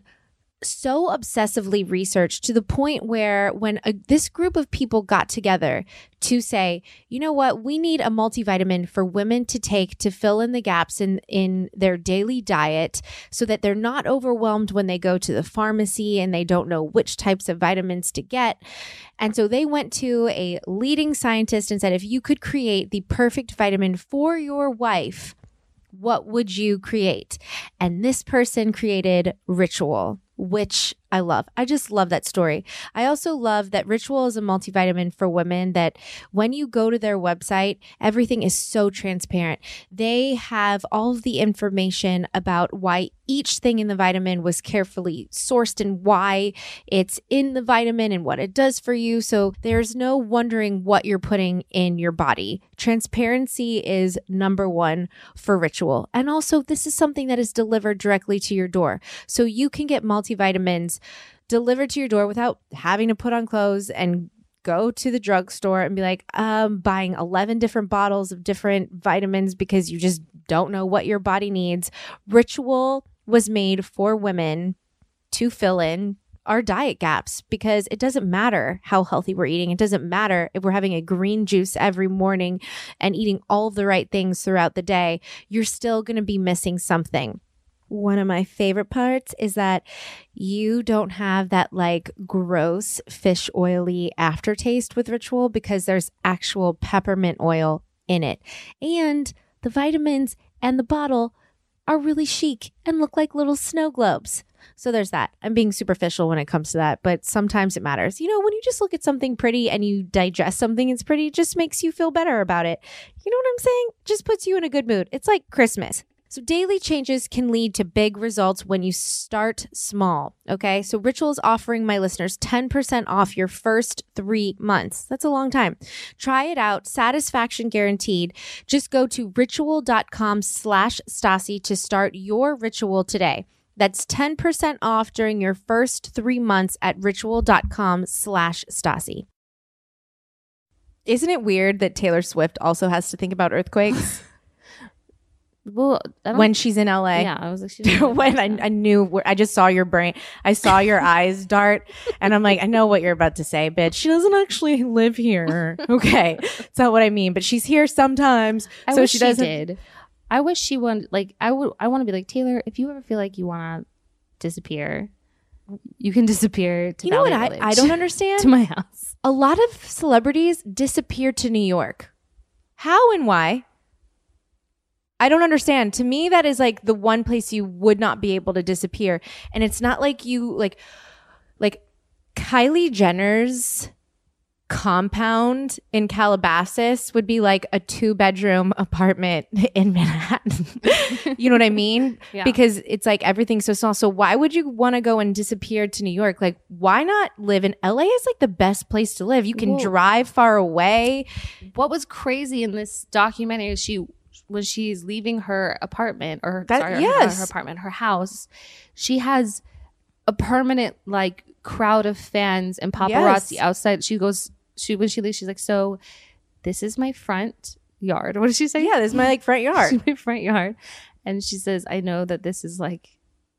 Speaker 1: so obsessively researched to the point where when a, this group of people got together to say, you know what, we need a multivitamin for women to take to fill in the gaps in, in their daily diet so that they're not overwhelmed when they go to the pharmacy and they don't know which types of vitamins to get. And so they went to a leading scientist and said, if you could create the perfect vitamin for your wife, what would you create? And this person created Ritual, which I love. I just love that story. I also love that Ritual is a multivitamin for women that when you go to their website, everything is so transparent. They have all of the information about why each thing in the vitamin was carefully sourced and why it's in the vitamin and what it does for you. So there's no wondering what you're putting in your body. Transparency is number one for Ritual. And also, this is something that is delivered directly to your door. So you can get multivitamins delivered to your door without having to put on clothes and go to the drugstore and be like, um, buying eleven different bottles of different vitamins because you just don't know what your body needs. Ritual was made for women to fill in our diet gaps because it doesn't matter how healthy we're eating. It doesn't matter if we're having a green juice every morning and eating all of the right things throughout the day. You're still going to be missing something. One of my favorite parts is that you don't have that like gross fish oily aftertaste with Ritual because there's actual peppermint oil in it. And the vitamins and the bottle are really chic and look like little snow globes. So there's that. I'm being superficial when it comes to that, but sometimes it matters. You know, when you just look at something pretty and you digest something that's pretty, it just makes you feel better about it. You know what I'm saying? Just puts you in a good mood. It's like Christmas. So daily changes can lead to big results when you start small, okay? So Ritual is offering my listeners ten percent off your first three months. That's a long time. Try it out. Satisfaction guaranteed. Just go to ritual.com slash Stassi to start your Ritual today. That's ten percent off during your first three months at ritual.com slash Stassi. Isn't it weird that Taylor Swift also has to think about earthquakes?
Speaker 2: Well, I don't,
Speaker 1: when she's in L A.
Speaker 2: yeah, I was like, she didn't
Speaker 1: when I, I knew, where, I just saw your brain, I saw your eyes dart, and I'm like, I know what you're about to say, bitch. She doesn't actually live here. Okay, that's not what I mean, but she's here sometimes.
Speaker 2: I
Speaker 1: so
Speaker 2: wish
Speaker 1: she
Speaker 2: she
Speaker 1: doesn't.
Speaker 2: did. I wish she would like. I would. I want to be like Taylor. If you ever feel like you want to disappear, you can disappear to
Speaker 1: You know
Speaker 2: Valley
Speaker 1: what I,
Speaker 2: Village.
Speaker 1: I don't understand?
Speaker 2: to my house.
Speaker 1: A lot of celebrities disappear to New York. How and why? I don't understand. To me, that is like the one place you would not be able to disappear. And it's not like you like like Kylie Jenner's compound in Calabasas would be like a two bedroom apartment in Manhattan. You know what I mean?
Speaker 2: Yeah.
Speaker 1: Because it's like everything's so small. So why would you want to go and disappear to New York? Like, why not live in L A? Is like the best place to live. You can
Speaker 2: Well,
Speaker 1: drive far away.
Speaker 2: What was crazy in this documentary is she when she's leaving her apartment or her,
Speaker 1: That-
Speaker 2: sorry,
Speaker 1: yes.
Speaker 2: her, her apartment, her house, she has a permanent like crowd of fans and paparazzi
Speaker 1: Yes.
Speaker 2: outside. She goes, she when she leaves, she's like, so this is my front yard. What did she say?
Speaker 1: Yeah, this is my like front
Speaker 2: This
Speaker 1: yard.
Speaker 2: is my front yard. And she says, I know that this is like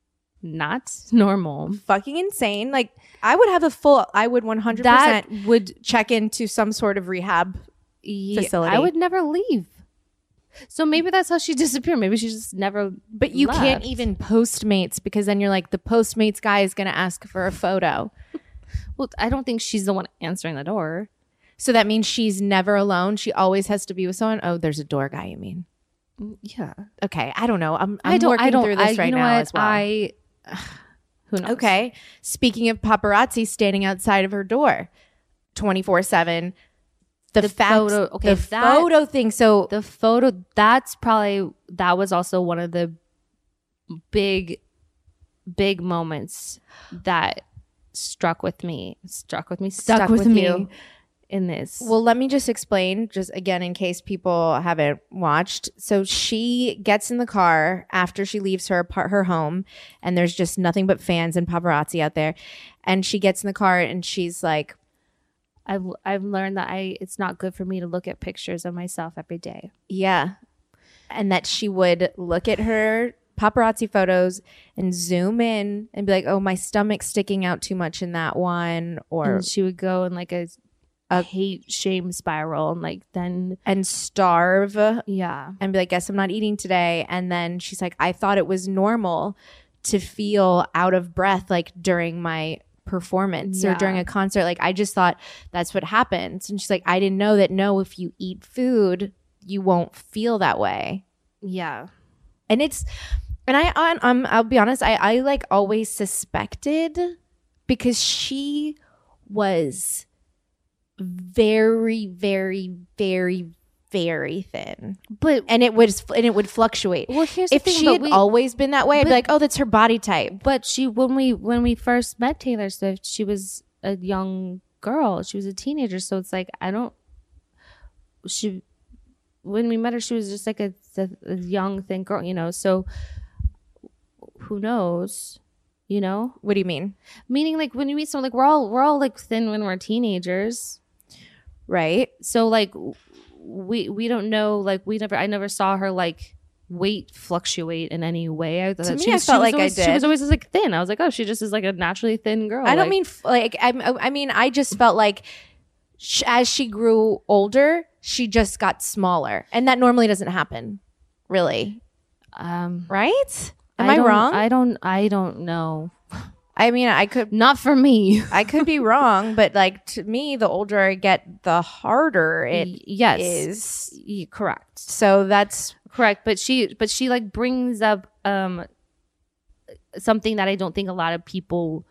Speaker 2: not normal.
Speaker 1: Fucking insane. Like, I would have a full, I would one hundred percent
Speaker 2: That would
Speaker 1: check into some sort of rehab
Speaker 2: yeah,
Speaker 1: facility.
Speaker 2: I would never leave. So maybe that's how she disappeared. Maybe she just never.
Speaker 1: But you
Speaker 2: left.
Speaker 1: can't even Postmates because then you're like, the Postmates guy is going to ask for a photo.
Speaker 2: Well, I don't think she's the one answering the door.
Speaker 1: So that means she's never alone. She always has to be with someone. Oh, there's a door guy, you mean?
Speaker 2: Yeah,
Speaker 1: Okay. I don't know. I'm, I'm
Speaker 2: I don't.
Speaker 1: working
Speaker 2: I don't.
Speaker 1: through this
Speaker 2: I,
Speaker 1: right
Speaker 2: you know
Speaker 1: now
Speaker 2: what?
Speaker 1: as well.
Speaker 2: I. Who knows?
Speaker 1: Okay. Speaking of paparazzi standing outside of her door twenty-four seven. The,
Speaker 2: The
Speaker 1: fact,
Speaker 2: photo- okay,
Speaker 1: the
Speaker 2: that-
Speaker 1: photo thing. So
Speaker 2: The photo. That's probably that was also one of the big, big moments that struck with me. Struck with me. Stuck, with,
Speaker 1: with
Speaker 2: you
Speaker 1: me.
Speaker 2: in this.
Speaker 1: Well, let me just explain, just again, in case people haven't watched. So she gets in the car after she leaves her apart, her home, and there's just nothing but fans and paparazzi out there. And she gets in the car and she's like,
Speaker 2: I've I've learned that I it's not good for me to look at pictures of myself every day.
Speaker 1: yeah. And that she would look at her paparazzi photos and zoom in and be like, oh, my stomach's sticking out too much in that one. Or,
Speaker 2: And she would go in like a, a hate shame spiral and like then
Speaker 1: and starve.
Speaker 2: yeah.
Speaker 1: And be like, guess I'm not eating today. And then she's like, I thought it was normal to feel out of breath like during my performance or
Speaker 2: Yeah.
Speaker 1: during a concert. Like, I just thought that's what happens. And she's like, I didn't know that. No, if you eat food, you won't feel that way.
Speaker 2: Yeah.
Speaker 1: And it's, and I, I um, I'll be honest, I, I like always suspected because she was very, very, very, very thin.
Speaker 2: But
Speaker 1: And it would and it would fluctuate.
Speaker 2: well here's the
Speaker 1: If
Speaker 2: thing,
Speaker 1: she
Speaker 2: but
Speaker 1: had
Speaker 2: we,
Speaker 1: always been that way, I'd be
Speaker 2: but-
Speaker 1: like, oh, that's her body type.
Speaker 2: but she when we when we first met Taylor Swift, she was a young girl. She was a teenager. So it's like I don't she when we met her, she was just like a, a, a young thin girl, you know. So who knows? You know?
Speaker 1: What do you mean?
Speaker 2: Meaning like when you meet someone like we're all we're all like thin when we're teenagers.
Speaker 1: Right?
Speaker 2: So like we we don't know like we never I never saw her like weight fluctuate in any way. I thought
Speaker 1: To
Speaker 2: she
Speaker 1: me, I
Speaker 2: was- she
Speaker 1: felt
Speaker 2: was
Speaker 1: like I
Speaker 2: always, She
Speaker 1: did.
Speaker 2: was always just like thin. I was like, oh, she just is like a naturally thin girl.
Speaker 1: I don't
Speaker 2: Like,
Speaker 1: mean f- like I, I mean I just felt like sh- as she grew older, she just got smaller, and that normally doesn't happen, really.
Speaker 2: um
Speaker 1: Right? Am I,
Speaker 2: don't-
Speaker 1: wrong? I,
Speaker 2: I don't I don't know.
Speaker 1: mean, I could
Speaker 2: Not for me.
Speaker 1: I could be wrong, but like to me, the older I get, the harder it
Speaker 2: Y- yes.
Speaker 1: is.
Speaker 2: Y- correct.
Speaker 1: So that's
Speaker 2: Correct. But she but she like brings up um something that I don't think a lot of people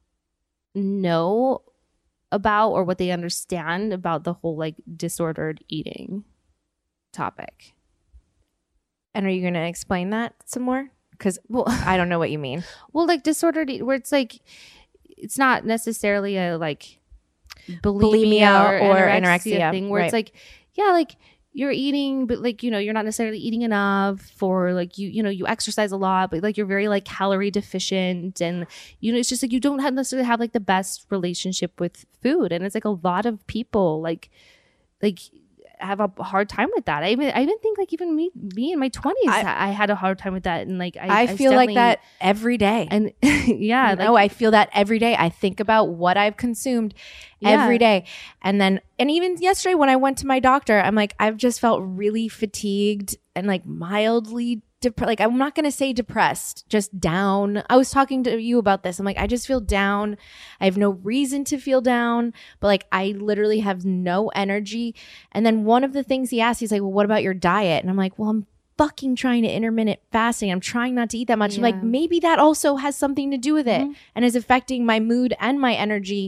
Speaker 2: know about or what they understand about the whole like disordered eating topic.
Speaker 1: And are you going to explain that some more? Because well, I don't know what you mean.
Speaker 2: Well, like disordered eat where it's like it's not necessarily a like bulimia,
Speaker 1: Bulimia
Speaker 2: or,
Speaker 1: or
Speaker 2: anorexia,
Speaker 1: anorexia,
Speaker 2: thing where
Speaker 1: right.
Speaker 2: it's like yeah, like you're eating but like you know you're not necessarily eating enough or like you you know you exercise a lot but like you're very like calorie deficient and you know it's just like you don't have necessarily have like the best relationship with food and it's like a lot of people like like have a hard time with that. I even I even think like even me me in my twenties
Speaker 1: I-
Speaker 2: I, I had a hard time with that and like I,
Speaker 1: I feel like
Speaker 2: definitely-
Speaker 1: that every day.
Speaker 2: and yeah like,
Speaker 1: no, I feel that every day. I think about what I've consumed
Speaker 2: Yeah.
Speaker 1: every day. And then, and even yesterday when I went to my doctor, I'm like, I've just felt really fatigued and like mildly depressed. Like, I'm not going to say depressed, just down. I was talking to you about this. I'm like, I just feel down. I have no reason to feel down, but like, I literally have no energy. And then one of the things he asked, he's like, well, what about your diet? And I'm like, well, I'm fucking trying to intermittent fasting. I'm trying not to eat that much. I'm like,
Speaker 2: Yeah.
Speaker 1: maybe that also has something to do with it
Speaker 2: Mhm.
Speaker 1: and is affecting my mood and my energy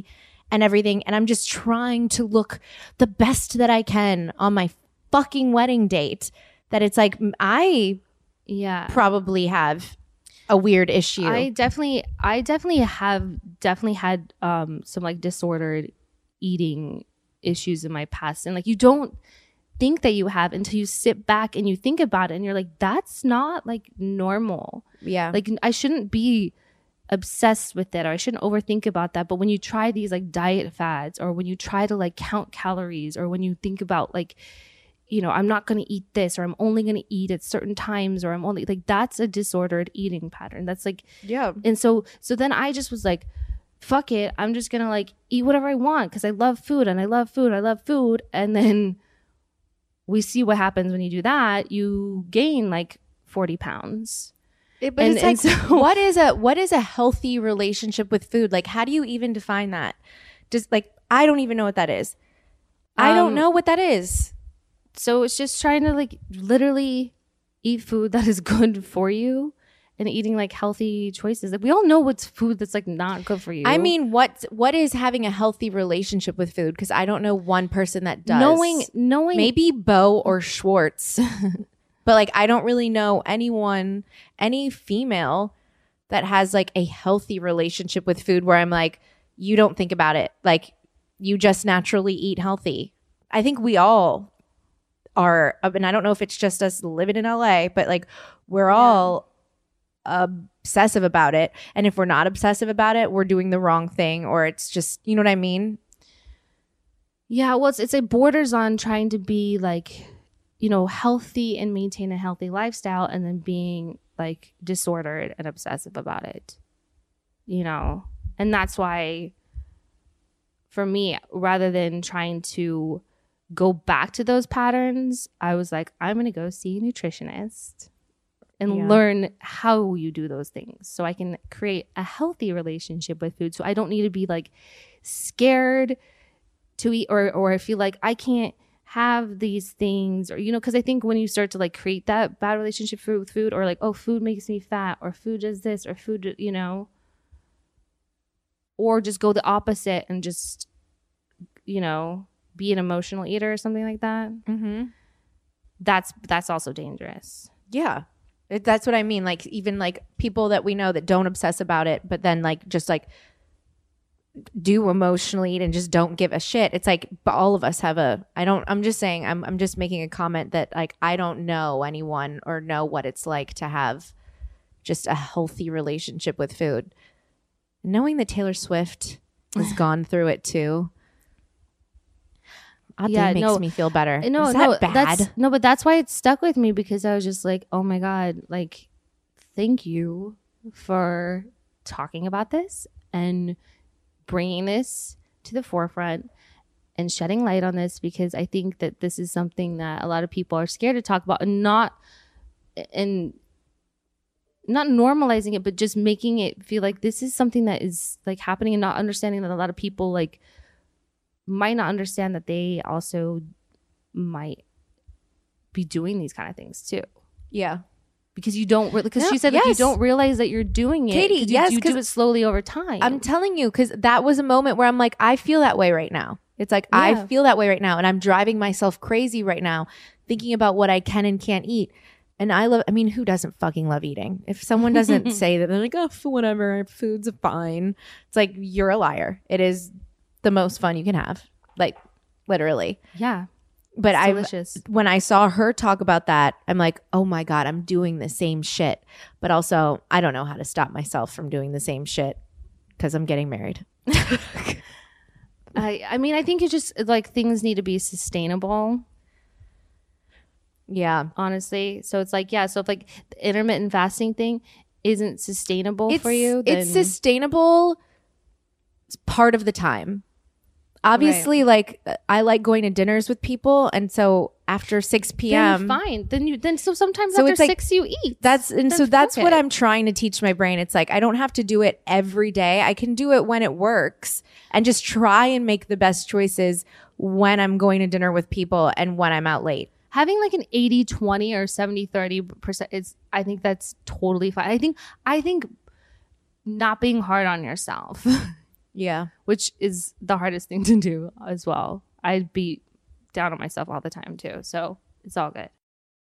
Speaker 1: and everything. And I'm just trying to look the best that I can on my fucking wedding date, that it's like, I
Speaker 2: yeah
Speaker 1: probably have a weird issue.
Speaker 2: I definitely, I definitely have definitely had um, some like disordered eating issues in my past. And like, you don't think that you have until you sit back and you think about it and you're like, that's not like normal.
Speaker 1: Yeah.
Speaker 2: Like I shouldn't be obsessed with it, or I shouldn't overthink about that. But when you try these like diet fads, or when you try to like count calories, or when you think about like, you know, I'm not going to eat this, or I'm only going to eat at certain times, or I'm only like, that's a disordered eating pattern. That's like,
Speaker 1: yeah.
Speaker 2: And so, so then I just was like, fuck it. I'm just going to like eat whatever I want because I love food and I love food. I love food. And then we see what happens when you do that. You gain like forty pounds.
Speaker 1: It, but
Speaker 2: And-
Speaker 1: it's like,
Speaker 2: and so-
Speaker 1: what is a what is a healthy relationship with food? Like, how do you even define that? Just like, I don't even know what that is. I don't
Speaker 2: Um,
Speaker 1: know what that is.
Speaker 2: So it's just trying to like literally eat food that is good for you and eating like healthy choices. Like we all know what's food that's like not good for you.
Speaker 1: I mean, what what is having a healthy relationship with food? Because I don't know one person that does.
Speaker 2: knowing, knowing,
Speaker 1: maybe Bo or Schwartz, but like I don't really know anyone, any female that has like a healthy relationship with food where I'm like, you don't think about it, like you just naturally eat healthy. I think we all are, and I don't know if it's just us living in L A, but like we're all obsessive about it. And if we're not obsessive about it, we're doing the wrong thing, or it's just, you know what I mean?
Speaker 2: Yeah, well, it's, it's a borders on trying to be like, you know, healthy and maintain a healthy lifestyle, and then being like disordered and obsessive about it, you know? And that's why for me, rather than trying to go back to those patterns, I was like, I'm going to go see a nutritionist and
Speaker 1: Yeah.
Speaker 2: learn how you do those things so I can create a healthy relationship with food. So I don't need to be like scared to eat, or or I feel like I can't have these things, or you know, because I think when you start to like create that bad relationship for- with food, or like, oh, food makes me fat, or food does this, or food, you know, or just go the opposite and just, you know, be an emotional eater or something like that,
Speaker 1: Mm-hmm.
Speaker 2: that's that's also dangerous.
Speaker 1: Yeah. It, that's what I mean. Like even like people that we know that don't obsess about it, but then like just like do emotionally eat and just don't give a shit. It's like, but all of us have a, I don't, I'm just saying, I'm, I'm just making a comment that like, I don't know anyone or know what it's like to have just a healthy relationship with food. Knowing that Taylor Swift has gone through it too. Oddly
Speaker 2: Yeah,
Speaker 1: makes
Speaker 2: no,
Speaker 1: me feel better.
Speaker 2: No,
Speaker 1: Is that
Speaker 2: no,
Speaker 1: bad?
Speaker 2: that's no, but that's why it stuck with me, because I was just like, oh my God, like, thank you for talking about this and bringing this to the forefront and shedding light on this, because I think that this is something that a lot of people are scared to talk about, and not and not normalizing it, but just making it feel like this is something that is like happening, and not understanding that a lot of people like might not understand that they also might be doing these kind of things too,
Speaker 1: Yeah.
Speaker 2: because you don't re- because
Speaker 1: No,
Speaker 2: she said that you
Speaker 1: yes.
Speaker 2: don't realize that you're doing it,
Speaker 1: Katie,
Speaker 2: 'cause you,
Speaker 1: yes,
Speaker 2: you do
Speaker 1: 'cause
Speaker 2: it slowly over time.
Speaker 1: I'm telling you, because that was a moment where I'm like, I feel that way right now. It's like,
Speaker 2: Yeah.
Speaker 1: I feel that way right now. And I'm driving myself crazy right now, thinking about what I can and can't eat. And I love, I mean, who doesn't fucking love eating? If someone doesn't say that, they're like, oh, whatever, food's fine. It's like, you're a liar. It is the most fun you can have. Like, literally.
Speaker 2: yeah,
Speaker 1: But
Speaker 2: it's
Speaker 1: I,
Speaker 2: delicious.
Speaker 1: when I saw her talk about that, I'm like, oh my God, I'm doing the same shit. But also, I don't know how to stop myself from doing the same shit because I'm getting married.
Speaker 2: I I mean, I think it just like things need to be sustainable,
Speaker 1: Yeah.
Speaker 2: honestly. So it's like, yeah, so if like the intermittent fasting thing isn't sustainable
Speaker 1: It's,
Speaker 2: for you, then
Speaker 1: it's sustainable part of the time. Obviously, like I like going to dinners with people, and so after six
Speaker 2: then
Speaker 1: p.m.
Speaker 2: fine. Then you then so sometimes
Speaker 1: So
Speaker 2: after
Speaker 1: it's like-
Speaker 2: six you eat.
Speaker 1: That's and
Speaker 2: Then
Speaker 1: so that's
Speaker 2: fuck
Speaker 1: what
Speaker 2: it.
Speaker 1: I'm trying to teach my brain. It's like I don't have to do it every day. I can do it when it works, and just try and make the best choices when I'm going to dinner with people and when I'm out late.
Speaker 2: Having like an eighty twenty or seventy thirty percent is, I think that's totally fine. I think I think not being hard on yourself
Speaker 1: Yeah.
Speaker 2: which is the hardest thing to do as well. I'd be down on myself all the time too. So it's all good.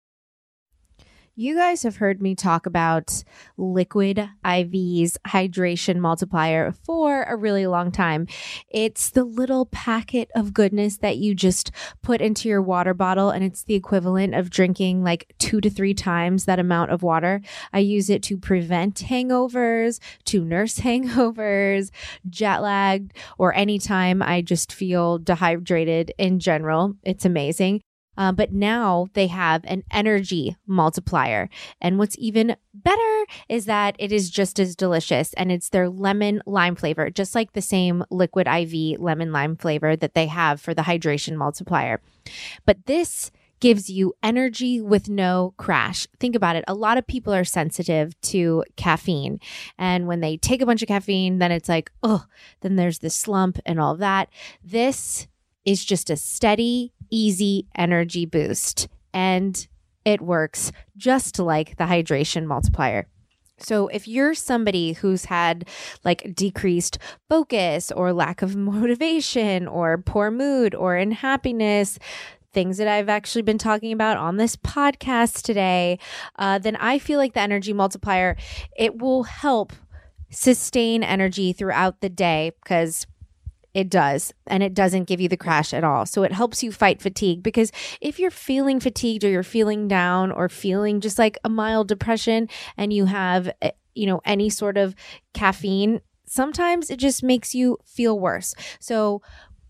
Speaker 1: You guys have heard me talk about Liquid I V's hydration multiplier for a really long time. It's the little packet of goodness that you just put into your water bottle, and it's the equivalent of drinking like two to three times that amount of water. I use it to prevent hangovers, to nurse hangovers, jet lagged, or anytime I just feel dehydrated in general. It's amazing. Uh, but now they have an energy multiplier. And what's even better is that it is just as delicious. And it's their lemon lime flavor, just like the same Liquid I V lemon lime flavor that they have for the hydration multiplier. But this gives you energy with no crash. Think about it. A lot of people are sensitive to caffeine. And when they take a bunch of caffeine, then it's like, oh, then there's this slump and all that. This is just a steady, easy energy boost. And it works just like the hydration multiplier. So if you're somebody who's had like decreased focus or lack of motivation or poor mood or unhappiness, things that I've actually been talking about on this podcast today, uh, then I feel like the energy multiplier, it will help sustain energy throughout the day, because it does. And it doesn't give you the crash at all. So it helps you fight fatigue, because if you're feeling fatigued or you're feeling down or feeling just like a mild depression and you have, you know, any sort of caffeine, sometimes it just makes you feel worse. So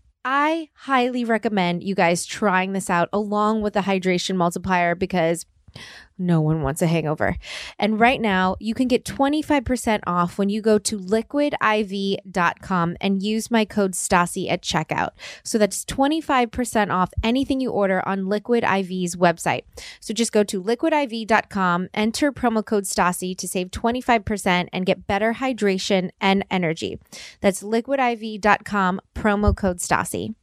Speaker 1: I highly recommend you guys trying this out along with the hydration multiplier, because no one wants a hangover. And right now, you can get twenty-five percent off when you go to liquid I V dot com and use my code Stassi at checkout. So that's twenty-five percent off anything you order on Liquid I V's website. So just go to liquid I V dot com, enter promo code Stassi to save twenty-five percent and get better hydration and energy. That's liquid I V dot com, promo code Stassi.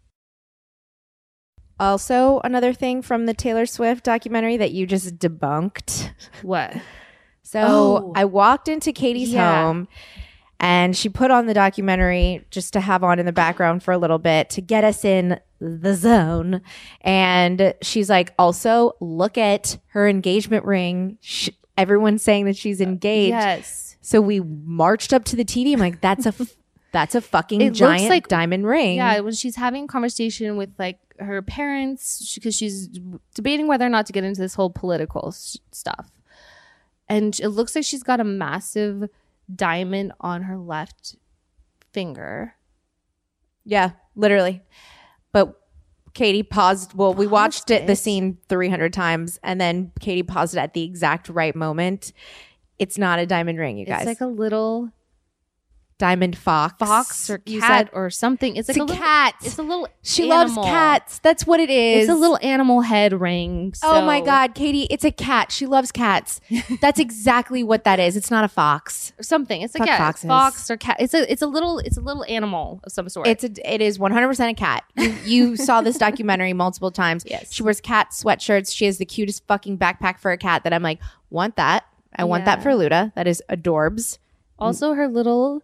Speaker 1: Also, another thing from the Taylor Swift documentary that you just debunked.
Speaker 2: What?
Speaker 1: So
Speaker 2: Oh.
Speaker 1: I walked into Katie's
Speaker 2: Yeah.
Speaker 1: home and she put on the documentary just to have on in the background for a little bit to get us in the zone. And she's like, also, look at her engagement ring. Sh- everyone's saying that she's engaged.
Speaker 2: Yes.
Speaker 1: So we marched up to the T V. I'm like, that's a f- that's a fucking
Speaker 2: It looks
Speaker 1: giant
Speaker 2: like-
Speaker 1: diamond ring.
Speaker 2: Yeah, when she's having a conversation with like her parents, because she's debating whether or not to get into this whole political s- stuff. And it looks like she's got a massive diamond on her left finger.
Speaker 1: Yeah, literally. But Katie paused. Well, we watched
Speaker 2: Paused
Speaker 1: it, the
Speaker 2: it.
Speaker 1: scene three hundred times, and then Katie paused it at the exact right moment. It's not a diamond ring, you guys.
Speaker 2: It's like a little
Speaker 1: diamond fox.
Speaker 2: fox or
Speaker 1: You
Speaker 2: cat
Speaker 1: said
Speaker 2: or something. It's like
Speaker 1: it's a,
Speaker 2: a little,
Speaker 1: cat.
Speaker 2: It's a little
Speaker 1: she
Speaker 2: animal.
Speaker 1: loves cats. That's what it is.
Speaker 2: It's a little animal head ring.
Speaker 1: Oh my
Speaker 2: so-
Speaker 1: God, Katie, it's a cat. She loves cats. That's exactly what that is. It's not a fox.
Speaker 2: Or something. It's a
Speaker 1: Fuck
Speaker 2: cat.
Speaker 1: foxes.
Speaker 2: Fox or cat. It's a it's a little it's a little animal of some sort.
Speaker 1: It's a, it is one hundred percent a cat. You, you saw this documentary multiple times.
Speaker 2: Yes.
Speaker 1: She wears cat sweatshirts. She has the cutest fucking backpack for a cat that I'm like, want that. I want that
Speaker 2: Yeah.
Speaker 1: for Luda. That is adorbs.
Speaker 2: Also, her little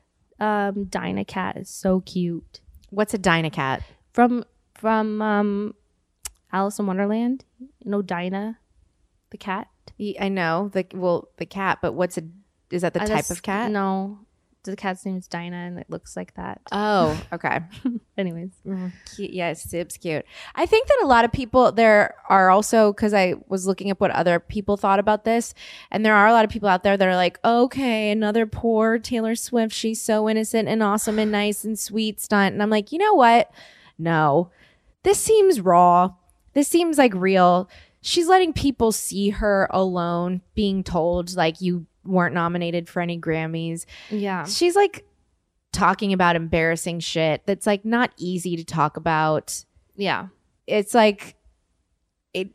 Speaker 2: um Dinah cat is so cute.
Speaker 1: What's a Dynacat?
Speaker 2: From from um Alice in Wonderland. You know Dinah, the cat.
Speaker 1: Y- I know the well the cat, but what's a is that the
Speaker 2: Uh,
Speaker 1: type
Speaker 2: that's-
Speaker 1: of cat?
Speaker 2: No, the cat's name is Dinah, and it looks like that.
Speaker 1: Oh, okay.
Speaker 2: Anyways,
Speaker 1: Cute. Yes, it's cute. I think that a lot of people there are also, because I was looking up what other people thought about this, and there are a lot of people out there that are like, okay, another poor Taylor Swift. She's so innocent and awesome and nice and sweet stunt. And I'm like, you know what? No, this seems raw. This seems like real. She's letting people see her alone, being told like you weren't nominated for any Grammys.
Speaker 2: yeah,
Speaker 1: She's like talking about embarrassing shit that's like not easy to talk about.
Speaker 2: yeah.
Speaker 1: It's like it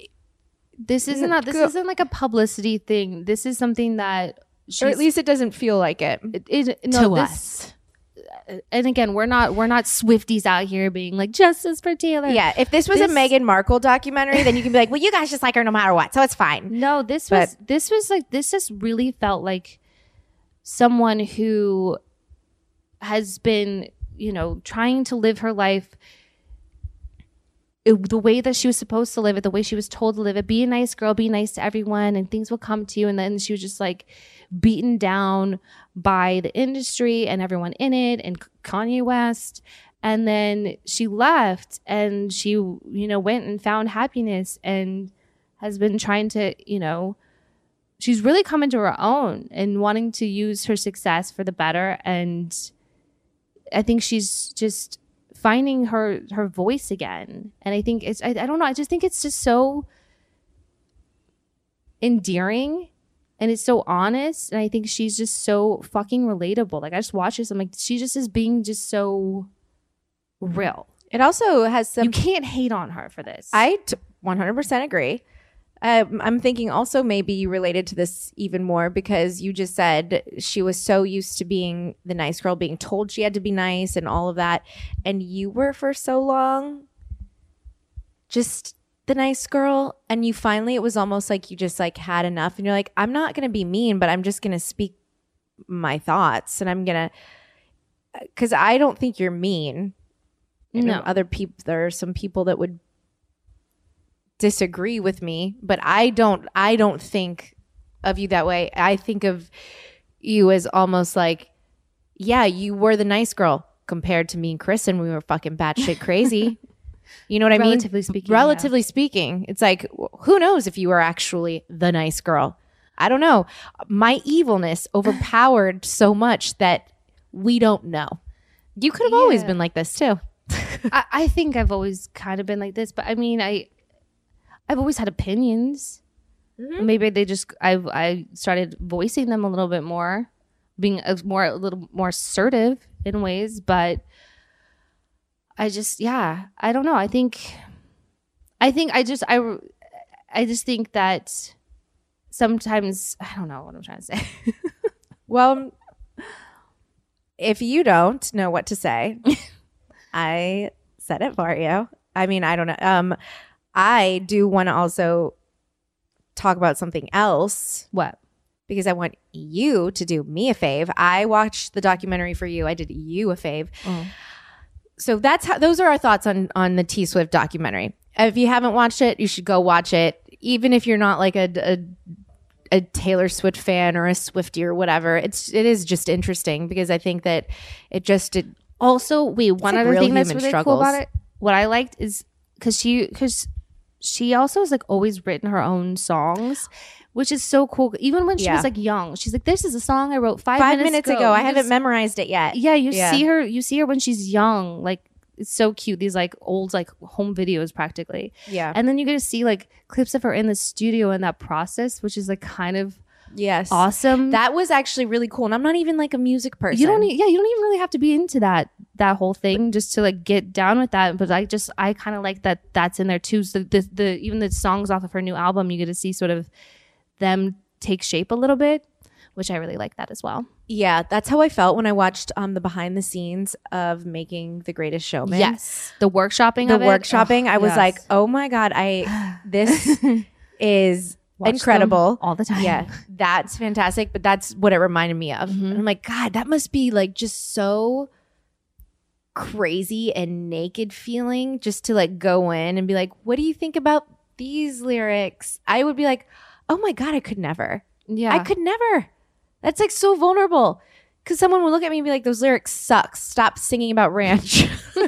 Speaker 2: This isn't a, this
Speaker 1: Go-
Speaker 2: isn't like a publicity thing. This is something that she's,
Speaker 1: or at least it doesn't feel like it,
Speaker 2: it, it, no,
Speaker 1: to
Speaker 2: this,
Speaker 1: us.
Speaker 2: And again, we're not we're not Swifties out here being like justice for Taylor.
Speaker 1: Yeah, if this was a
Speaker 2: This-
Speaker 1: Meghan Markle documentary, then you can be like, well, you guys just like her no matter what, so it's fine.
Speaker 2: No, this
Speaker 1: But-
Speaker 2: was this was like this just really felt like someone who has been, you know, trying to live her life it, the way that she was supposed to live it, the way she was told to live it. Be a nice girl, be nice to everyone, and things will come to you. And then she was just like beaten down by the industry and everyone in it and Kanye West. And then she left and she, you know, went and found happiness and has been trying to, you know, she's really come into her own and wanting to use her success for the better. And I think she's just finding her, her voice again. And I think it's, I, I don't know, I just think it's just so endearing and it's so honest. And I think she's just so fucking relatable. Like I just watch this, I'm like, she just is being just so real.
Speaker 1: It also has some.
Speaker 2: You can't hate on her for this.
Speaker 1: I t- one hundred percent agree. Um, I'm thinking also maybe you related to this even more because you just said she was so used to being the nice girl, being told she had to be nice and all of that. And you were for so long just the nice girl. And you finally, it was almost like you just like had enough. And you're like, I'm not going to be mean, but I'm just going to speak my thoughts. And I'm going to, because I don't think you're mean. You know,
Speaker 2: no.
Speaker 1: Other people, there are some people that would disagree with me, but I don't I don't think of you that way. I think of you as almost like, yeah, you were the nice girl compared to me and Chris, and we were fucking batshit crazy. You know what I mean?
Speaker 2: Relatively speaking.
Speaker 1: Relatively
Speaker 2: yeah.
Speaker 1: speaking. It's like, who knows if you were actually the nice girl? I don't know. My evilness overpowered so much that we don't know. You could have
Speaker 2: Yeah.
Speaker 1: always been like this too.
Speaker 2: I, I think I've always kind of been like this, but I mean, I, I've always had opinions. Mm-hmm. Maybe they just, I, I started voicing them a little bit more, being a more, a little more assertive in ways, but I just, yeah, I don't know. I think, I think I just, I, I just think that sometimes, I don't know what I'm trying to say.
Speaker 1: Well, if you don't know what to say, I said it for you. I mean, I don't know. Um, I do want to also talk about something else.
Speaker 2: What?
Speaker 1: Because I want you to do me a fave. I watched the documentary for you. I did you a fave.
Speaker 2: Oh.
Speaker 1: So that's how. Those are our thoughts on on the T Swift documentary. If you haven't watched it, you should go watch it. Even if you're not like a, a a Taylor Swift fan or a Swiftie or whatever, it's it is just interesting because I think that it just it.
Speaker 2: Also, wait, one
Speaker 1: like
Speaker 2: other
Speaker 1: real
Speaker 2: thing that's
Speaker 1: human
Speaker 2: really
Speaker 1: struggles.
Speaker 2: cool about it, what I liked is because she, because she also has like always written her own songs, which is so cool. Even when she
Speaker 1: Yeah.
Speaker 2: was like young, she's like, "This is a song I wrote five,
Speaker 1: Five
Speaker 2: minutes,
Speaker 1: minutes
Speaker 2: ago."
Speaker 1: ago,
Speaker 2: You
Speaker 1: I haven't
Speaker 2: just-
Speaker 1: memorized it yet.
Speaker 2: Yeah, you
Speaker 1: Yeah.
Speaker 2: see her, you see her when she's young, like it's so cute. These like old like home videos practically,
Speaker 1: Yeah.
Speaker 2: and then you get to see like clips of her in the studio in that process, which is like kind of
Speaker 1: Yes.
Speaker 2: awesome.
Speaker 1: That was actually really cool. And I'm not even like a music person.
Speaker 2: You don't need, yeah, you don't even really have to be into that that whole thing just to like get down with that. But I just I kind of like that that's in there too. So the, the even the songs off of her new album, you get to see sort of them take shape a little bit, which I really like that as well.
Speaker 1: Yeah, that's how I felt when I watched um the behind the scenes of making The Greatest Showman.
Speaker 2: Yes, the workshopping,
Speaker 1: The
Speaker 2: of it.
Speaker 1: workshopping.
Speaker 2: Ugh,
Speaker 1: I was
Speaker 2: yes.
Speaker 1: like, oh my God, I this is
Speaker 2: Watch
Speaker 1: incredible
Speaker 2: them all the time.
Speaker 1: Yeah, that's fantastic. But that's what it reminded me of.
Speaker 2: Mhm.
Speaker 1: And I'm like, God, that must be like just so crazy and naked feeling just to like go in and be like, what do you think about these lyrics? I would be like, oh my God, I could never.
Speaker 2: Yeah,
Speaker 1: I could never. That's like so vulnerable. Because someone would look at me and be like, those lyrics suck. Stop singing about ranch.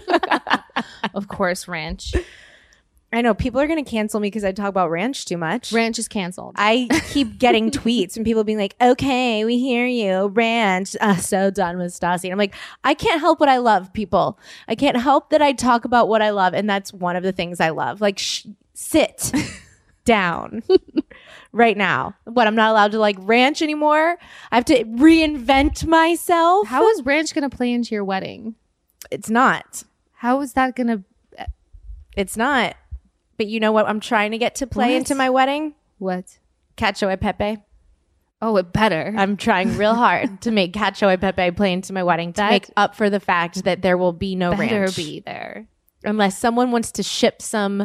Speaker 2: of course, Ranch.
Speaker 1: I know people are going to cancel me because I talk about ranch too much.
Speaker 2: Ranch is canceled.
Speaker 1: I keep getting tweets and people being like, okay, we hear you. Ranch. Uh, so done with Stassi. And I'm like, I can't help what I love, people. I can't help that I talk about what I love. And that's one of the things I love. Like, sh- sit down right now. What, I'm not allowed to like ranch anymore? I have to reinvent myself?
Speaker 2: How is Ranch going to play into your wedding?
Speaker 1: It's not.
Speaker 2: How is that going to?
Speaker 1: It's not. But you know what I'm trying to get to play
Speaker 2: What?
Speaker 1: into my wedding?
Speaker 2: What?
Speaker 1: Cacio e Pepe.
Speaker 2: Oh, it better.
Speaker 1: I'm trying real hard to make Cacio e Pepe play into my wedding to
Speaker 2: That
Speaker 1: make up for the fact that there will be no
Speaker 2: better
Speaker 1: ranch.
Speaker 2: be there.
Speaker 1: Unless someone wants to ship some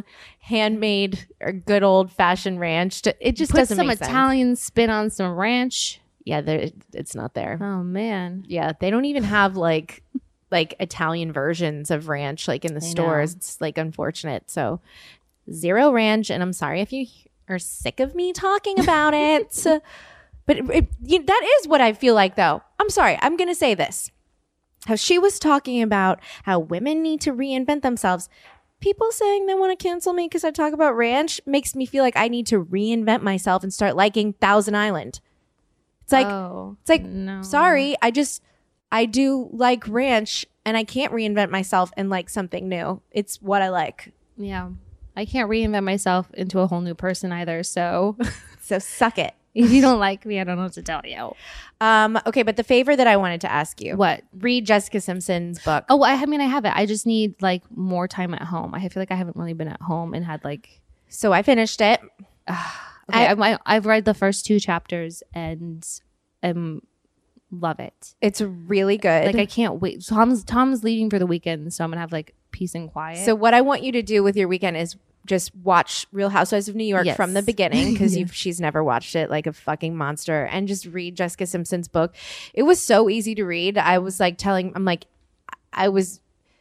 Speaker 1: handmade or good old fashioned ranch. To, it just
Speaker 2: Put
Speaker 1: doesn't
Speaker 2: some
Speaker 1: make sense.
Speaker 2: Italian spin on some ranch.
Speaker 1: Yeah, there it's not there.
Speaker 2: Oh man.
Speaker 1: Yeah, they don't even have like like Italian versions of ranch like in the
Speaker 2: I
Speaker 1: stores.
Speaker 2: know.
Speaker 1: It's like unfortunate. So zero ranch, and I'm sorry if you are sick of me talking about it. But it, it, you, that is what I feel like, though. I'm sorry. I'm going to say this. How she was talking about how women need to reinvent themselves. People saying they want to cancel me because I talk about ranch makes me feel like I need to reinvent myself and start liking Thousand Island. It's like,
Speaker 2: oh,
Speaker 1: it's like,
Speaker 2: no.
Speaker 1: sorry, I just, I do like ranch and I can't reinvent myself and like something new. It's what I like.
Speaker 2: Yeah. I can't reinvent myself into a whole new person either. So
Speaker 1: So suck it.
Speaker 2: if you don't like me, I don't know what to tell you.
Speaker 1: Um, okay, but the favor that I wanted to ask you.
Speaker 2: What?
Speaker 1: Read Jessica Simpson's book.
Speaker 2: Oh, I, I mean, I have it. I just need like more time at home. I feel like I haven't really been at home and had like.
Speaker 1: So I finished it.
Speaker 2: Okay, I, I, I've read the first two chapters and um, love it.
Speaker 1: It's really good.
Speaker 2: Like I can't wait. Tom's Tom's leaving for the weekend, so I'm gonna have like peace and quiet.
Speaker 1: So what I want you to do with your weekend is just watch Real Housewives of New York
Speaker 2: Yes.
Speaker 1: from the beginning because
Speaker 2: Yeah.
Speaker 1: she's never watched it like a fucking monster, and just read Jessica Simpson's book. It was so easy to read. I was like telling, I'm like, I was,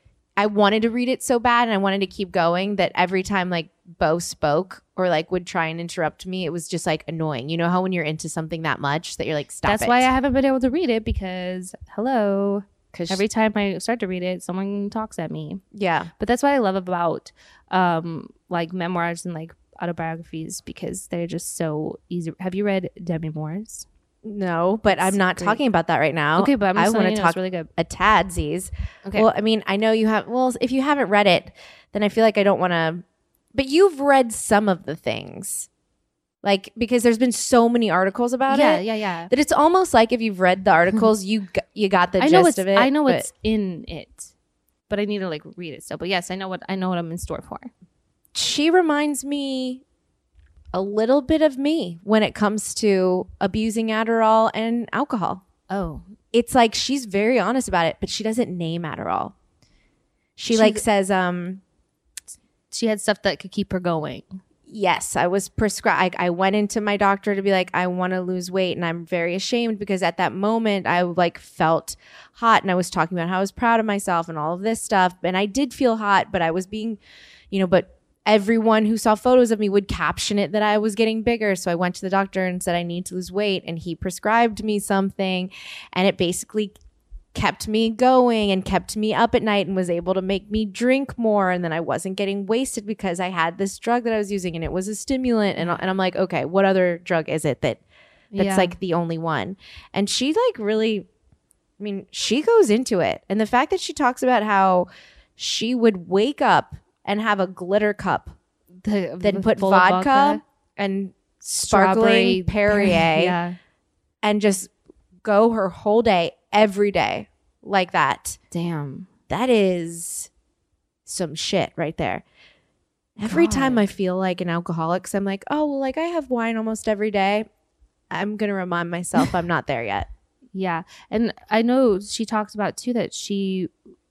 Speaker 1: I wanted to read it so bad and I wanted to keep going that every time like Bo spoke or like would try and interrupt me, it was just like annoying. You know how when you're into something that much that you're like, stop
Speaker 2: That's
Speaker 1: it.
Speaker 2: why I haven't been able to read it because hello.
Speaker 1: Because
Speaker 2: Every time I start to read it, someone talks at me.
Speaker 1: yeah.
Speaker 2: But that's what I love about um, like memoirs and like autobiographies because they're just so easy. Have you read Demi Moore's?
Speaker 1: No, but I'm
Speaker 2: It's
Speaker 1: not
Speaker 2: great.
Speaker 1: talking about that right now.
Speaker 2: Okay, but I'm
Speaker 1: I
Speaker 2: just
Speaker 1: want
Speaker 2: telling
Speaker 1: to
Speaker 2: you,
Speaker 1: talk
Speaker 2: it's really good.
Speaker 1: a tad Z's.
Speaker 2: Okay.
Speaker 1: Well, I mean, I know you have. Well, if you haven't read it, then I feel like I don't want to. But you've read some of the things, like because there's been so many articles about
Speaker 2: yeah,
Speaker 1: it
Speaker 2: yeah, yeah.
Speaker 1: that it's almost like if you've read the articles, you g- you got the
Speaker 2: I know
Speaker 1: gist
Speaker 2: it's
Speaker 1: of it.
Speaker 2: I know
Speaker 1: but
Speaker 2: it's in it, but I need to like read it still. But yes, I know what I know what I'm in store for.
Speaker 1: she reminds me a little bit of me when it comes to abusing Adderall and alcohol.
Speaker 2: Oh,
Speaker 1: It's like she's very honest about it, but she doesn't name Adderall. She
Speaker 2: She's-
Speaker 1: like says, um,
Speaker 2: she had stuff that could keep her going.
Speaker 1: yes, I was prescribed. I, I went into my doctor to be like, I want to lose weight. And I'm very ashamed because at that moment I like felt hot and I was talking about how I was proud of myself and all of this stuff. And I did feel hot, but I was being, you know, but everyone who saw photos of me would caption it that I was getting bigger. So I went to the doctor and said, I need to lose weight. And he prescribed me something. And it basically kept me going and kept me up at night and was able to make me drink more. And then I wasn't getting wasted because I had this drug that I was using and it was a stimulant. And, and I'm like, okay, what other drug is it that that's
Speaker 2: Yeah.
Speaker 1: like the only one? And she like really, I mean, she goes into it. And the fact that she talks about how she would wake up and have a glitter cup,
Speaker 2: The,
Speaker 1: then
Speaker 2: the
Speaker 1: put
Speaker 2: full of
Speaker 1: vodka, and sparkling Perrier
Speaker 2: Yeah.
Speaker 1: and just go her whole day every day like that.
Speaker 2: Damn.
Speaker 1: That is some shit right there. Every
Speaker 2: God.
Speaker 1: time I feel like an alcoholic, 'cause I'm like, oh, well, like I have wine almost every day. I'm going to remind myself I'm not there yet.
Speaker 2: Yeah. And I know she talks about too that she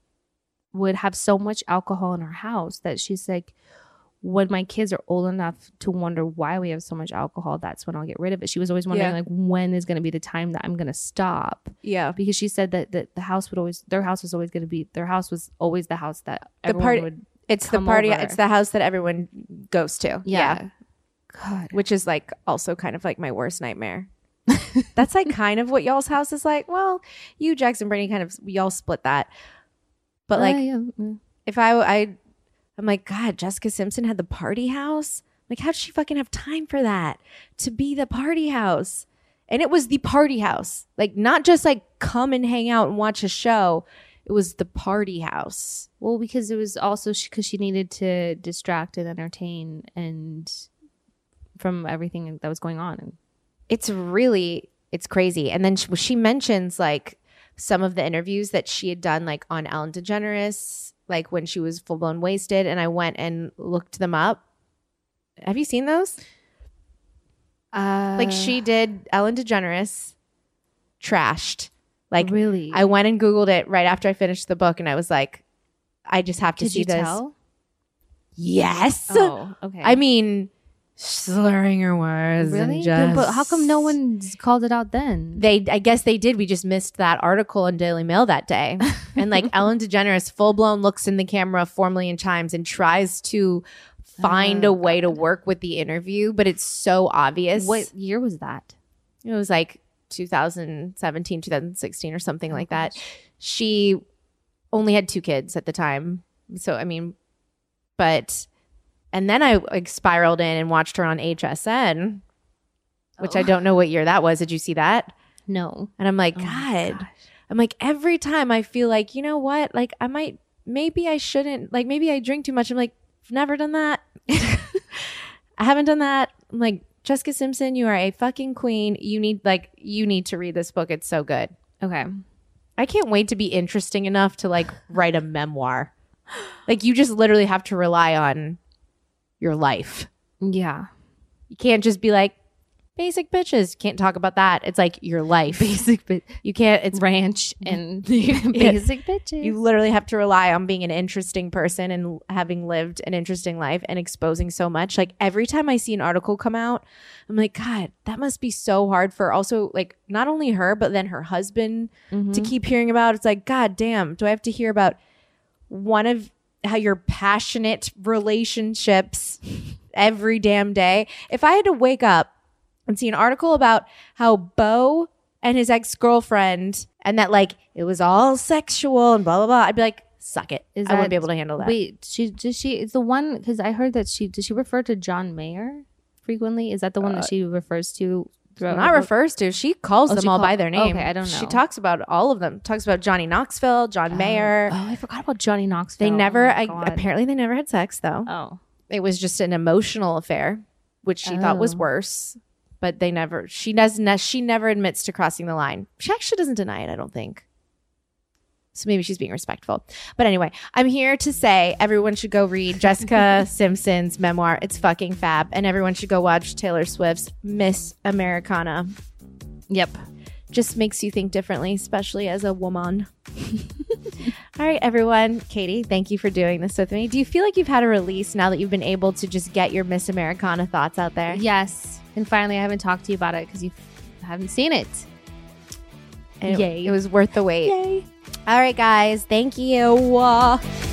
Speaker 2: would have so much alcohol in her house that she's like, when my kids are old enough to wonder why we have so much alcohol, that's when I'll get rid of it. She was always wondering
Speaker 1: Yeah.
Speaker 2: like, when is going to be the time that I'm going to stop?
Speaker 1: Yeah.
Speaker 2: Because she said that, that the house would always, their house was always going to be, their house was always the house that
Speaker 1: The
Speaker 2: everyone
Speaker 1: part-
Speaker 2: would.
Speaker 1: It's the
Speaker 2: come
Speaker 1: party.
Speaker 2: over.
Speaker 1: It's the house that everyone goes to.
Speaker 2: Yeah. God.
Speaker 1: Which is like also kind of like my worst nightmare. That's like kind of what y'all's house is like. Well, you, Jackson, Brittany, kind of y'all split that. But like,
Speaker 2: Uh, yeah. mm.
Speaker 1: if I, I, I'm like, God, Jessica Simpson had the party house. Like, how'd she fucking have time for that to be the party house? And it was the party house, like not just like come and hang out and watch a show. It was the party house.
Speaker 2: Well, because it was also because she needed to distract and entertain and from everything that was going on.
Speaker 1: It's really, it's crazy. And then she, she mentions like some of the interviews that she had done like on Ellen DeGeneres, like when she was full blown wasted. And I went and looked them up. Have you seen those?
Speaker 2: Uh,
Speaker 1: Like she did Ellen DeGeneres, trashed. Like
Speaker 2: really?
Speaker 1: I went and Googled it right after I finished the book, and I was like, I just have to
Speaker 2: Did
Speaker 1: see
Speaker 2: you
Speaker 1: this.
Speaker 2: tell?
Speaker 1: Yes.
Speaker 2: Oh, okay.
Speaker 1: I mean, slurring her words.
Speaker 2: Really?
Speaker 1: And just,
Speaker 2: But how come no one called it out then?
Speaker 1: They, I guess they did. We just missed that article in Daily Mail that day. And like Ellen DeGeneres full blown looks in the camera four million times and tries to find
Speaker 2: Oh,
Speaker 1: a way
Speaker 2: God.
Speaker 1: to work with the interview, but it's so obvious.
Speaker 2: What year was that?
Speaker 1: It was like two thousand seventeen, two thousand sixteen or something
Speaker 2: Oh,
Speaker 1: like that. She only had two kids at the time. So, I mean, but, and then I like spiraled in and watched her on H S N, which
Speaker 2: Oh.
Speaker 1: I don't know what year that was. Did you see that?
Speaker 2: No.
Speaker 1: And I'm like,
Speaker 2: Oh my
Speaker 1: God,
Speaker 2: gosh.
Speaker 1: I'm like, every time I feel like, you know what? Like, I might, maybe I shouldn't, like, maybe I drink too much. I'm like, I've never done that. I haven't done that. I'm like, Jessica Simpson, you are a fucking queen. You need, like, you need to read this book. It's so good.
Speaker 2: Okay.
Speaker 1: I can't wait to be interesting enough to, like, write a memoir. Like, you just literally have to rely on your life.
Speaker 2: Yeah.
Speaker 1: You can't just be like, basic bitches. Can't talk about that. It's like your life.
Speaker 2: Basic bit.
Speaker 1: You can't, it's
Speaker 2: Ranch and basic bitches.
Speaker 1: You literally have to rely on being an interesting person and having lived an interesting life and exposing so much. Like every time I see an article come out, I'm like, God, that must be so hard for also like not only her, but then her husband
Speaker 2: Mm-hmm.
Speaker 1: to keep hearing about. It's like, God damn, do I have to hear about one of how your passionate relationships every damn day? If I had to wake up and see an article about how Beau and his ex-girlfriend and that like it was all sexual and blah blah blah, I'd be like, suck it.
Speaker 2: Is
Speaker 1: I wouldn't
Speaker 2: that-
Speaker 1: be able to handle that.
Speaker 2: Wait, she does she is the one because I heard that she does she refer to John Mayer frequently? Is that the one that she refers to? throughout
Speaker 1: Not
Speaker 2: her book?
Speaker 1: refers to. She calls
Speaker 2: Oh,
Speaker 1: them
Speaker 2: she
Speaker 1: all
Speaker 2: call-
Speaker 1: by their name.
Speaker 2: okay, I don't
Speaker 1: She
Speaker 2: know.
Speaker 1: talks about all of them. Talks about Johnny Knoxville, John Mayer.
Speaker 2: Oh, I forgot about Johnny Knoxville.
Speaker 1: They never.
Speaker 2: Oh my
Speaker 1: I,
Speaker 2: God.
Speaker 1: apparently, they never had sex though.
Speaker 2: Oh.
Speaker 1: It was just an emotional affair, which she thought was
Speaker 2: Oh.
Speaker 1: worse. But they never. She doesn't. She never admits to crossing the line. She actually doesn't deny it. I don't think. So maybe she's being respectful. But anyway, I'm here to say everyone should go read Jessica Simpson's memoir. It's fucking fab. And everyone should go watch Taylor Swift's Miss Americana.
Speaker 2: Yep.
Speaker 1: Just makes you think differently, especially as a woman. All right, everyone. Katie, thank you for doing this with me. Do you feel like you've had a release now that you've been able to just get your Miss Americana thoughts out there?
Speaker 2: Yes. And finally, I haven't talked to you about it because you haven't seen it.
Speaker 1: And it-
Speaker 2: Yay.
Speaker 1: It was worth the wait. Yay. All right, guys. Thank you.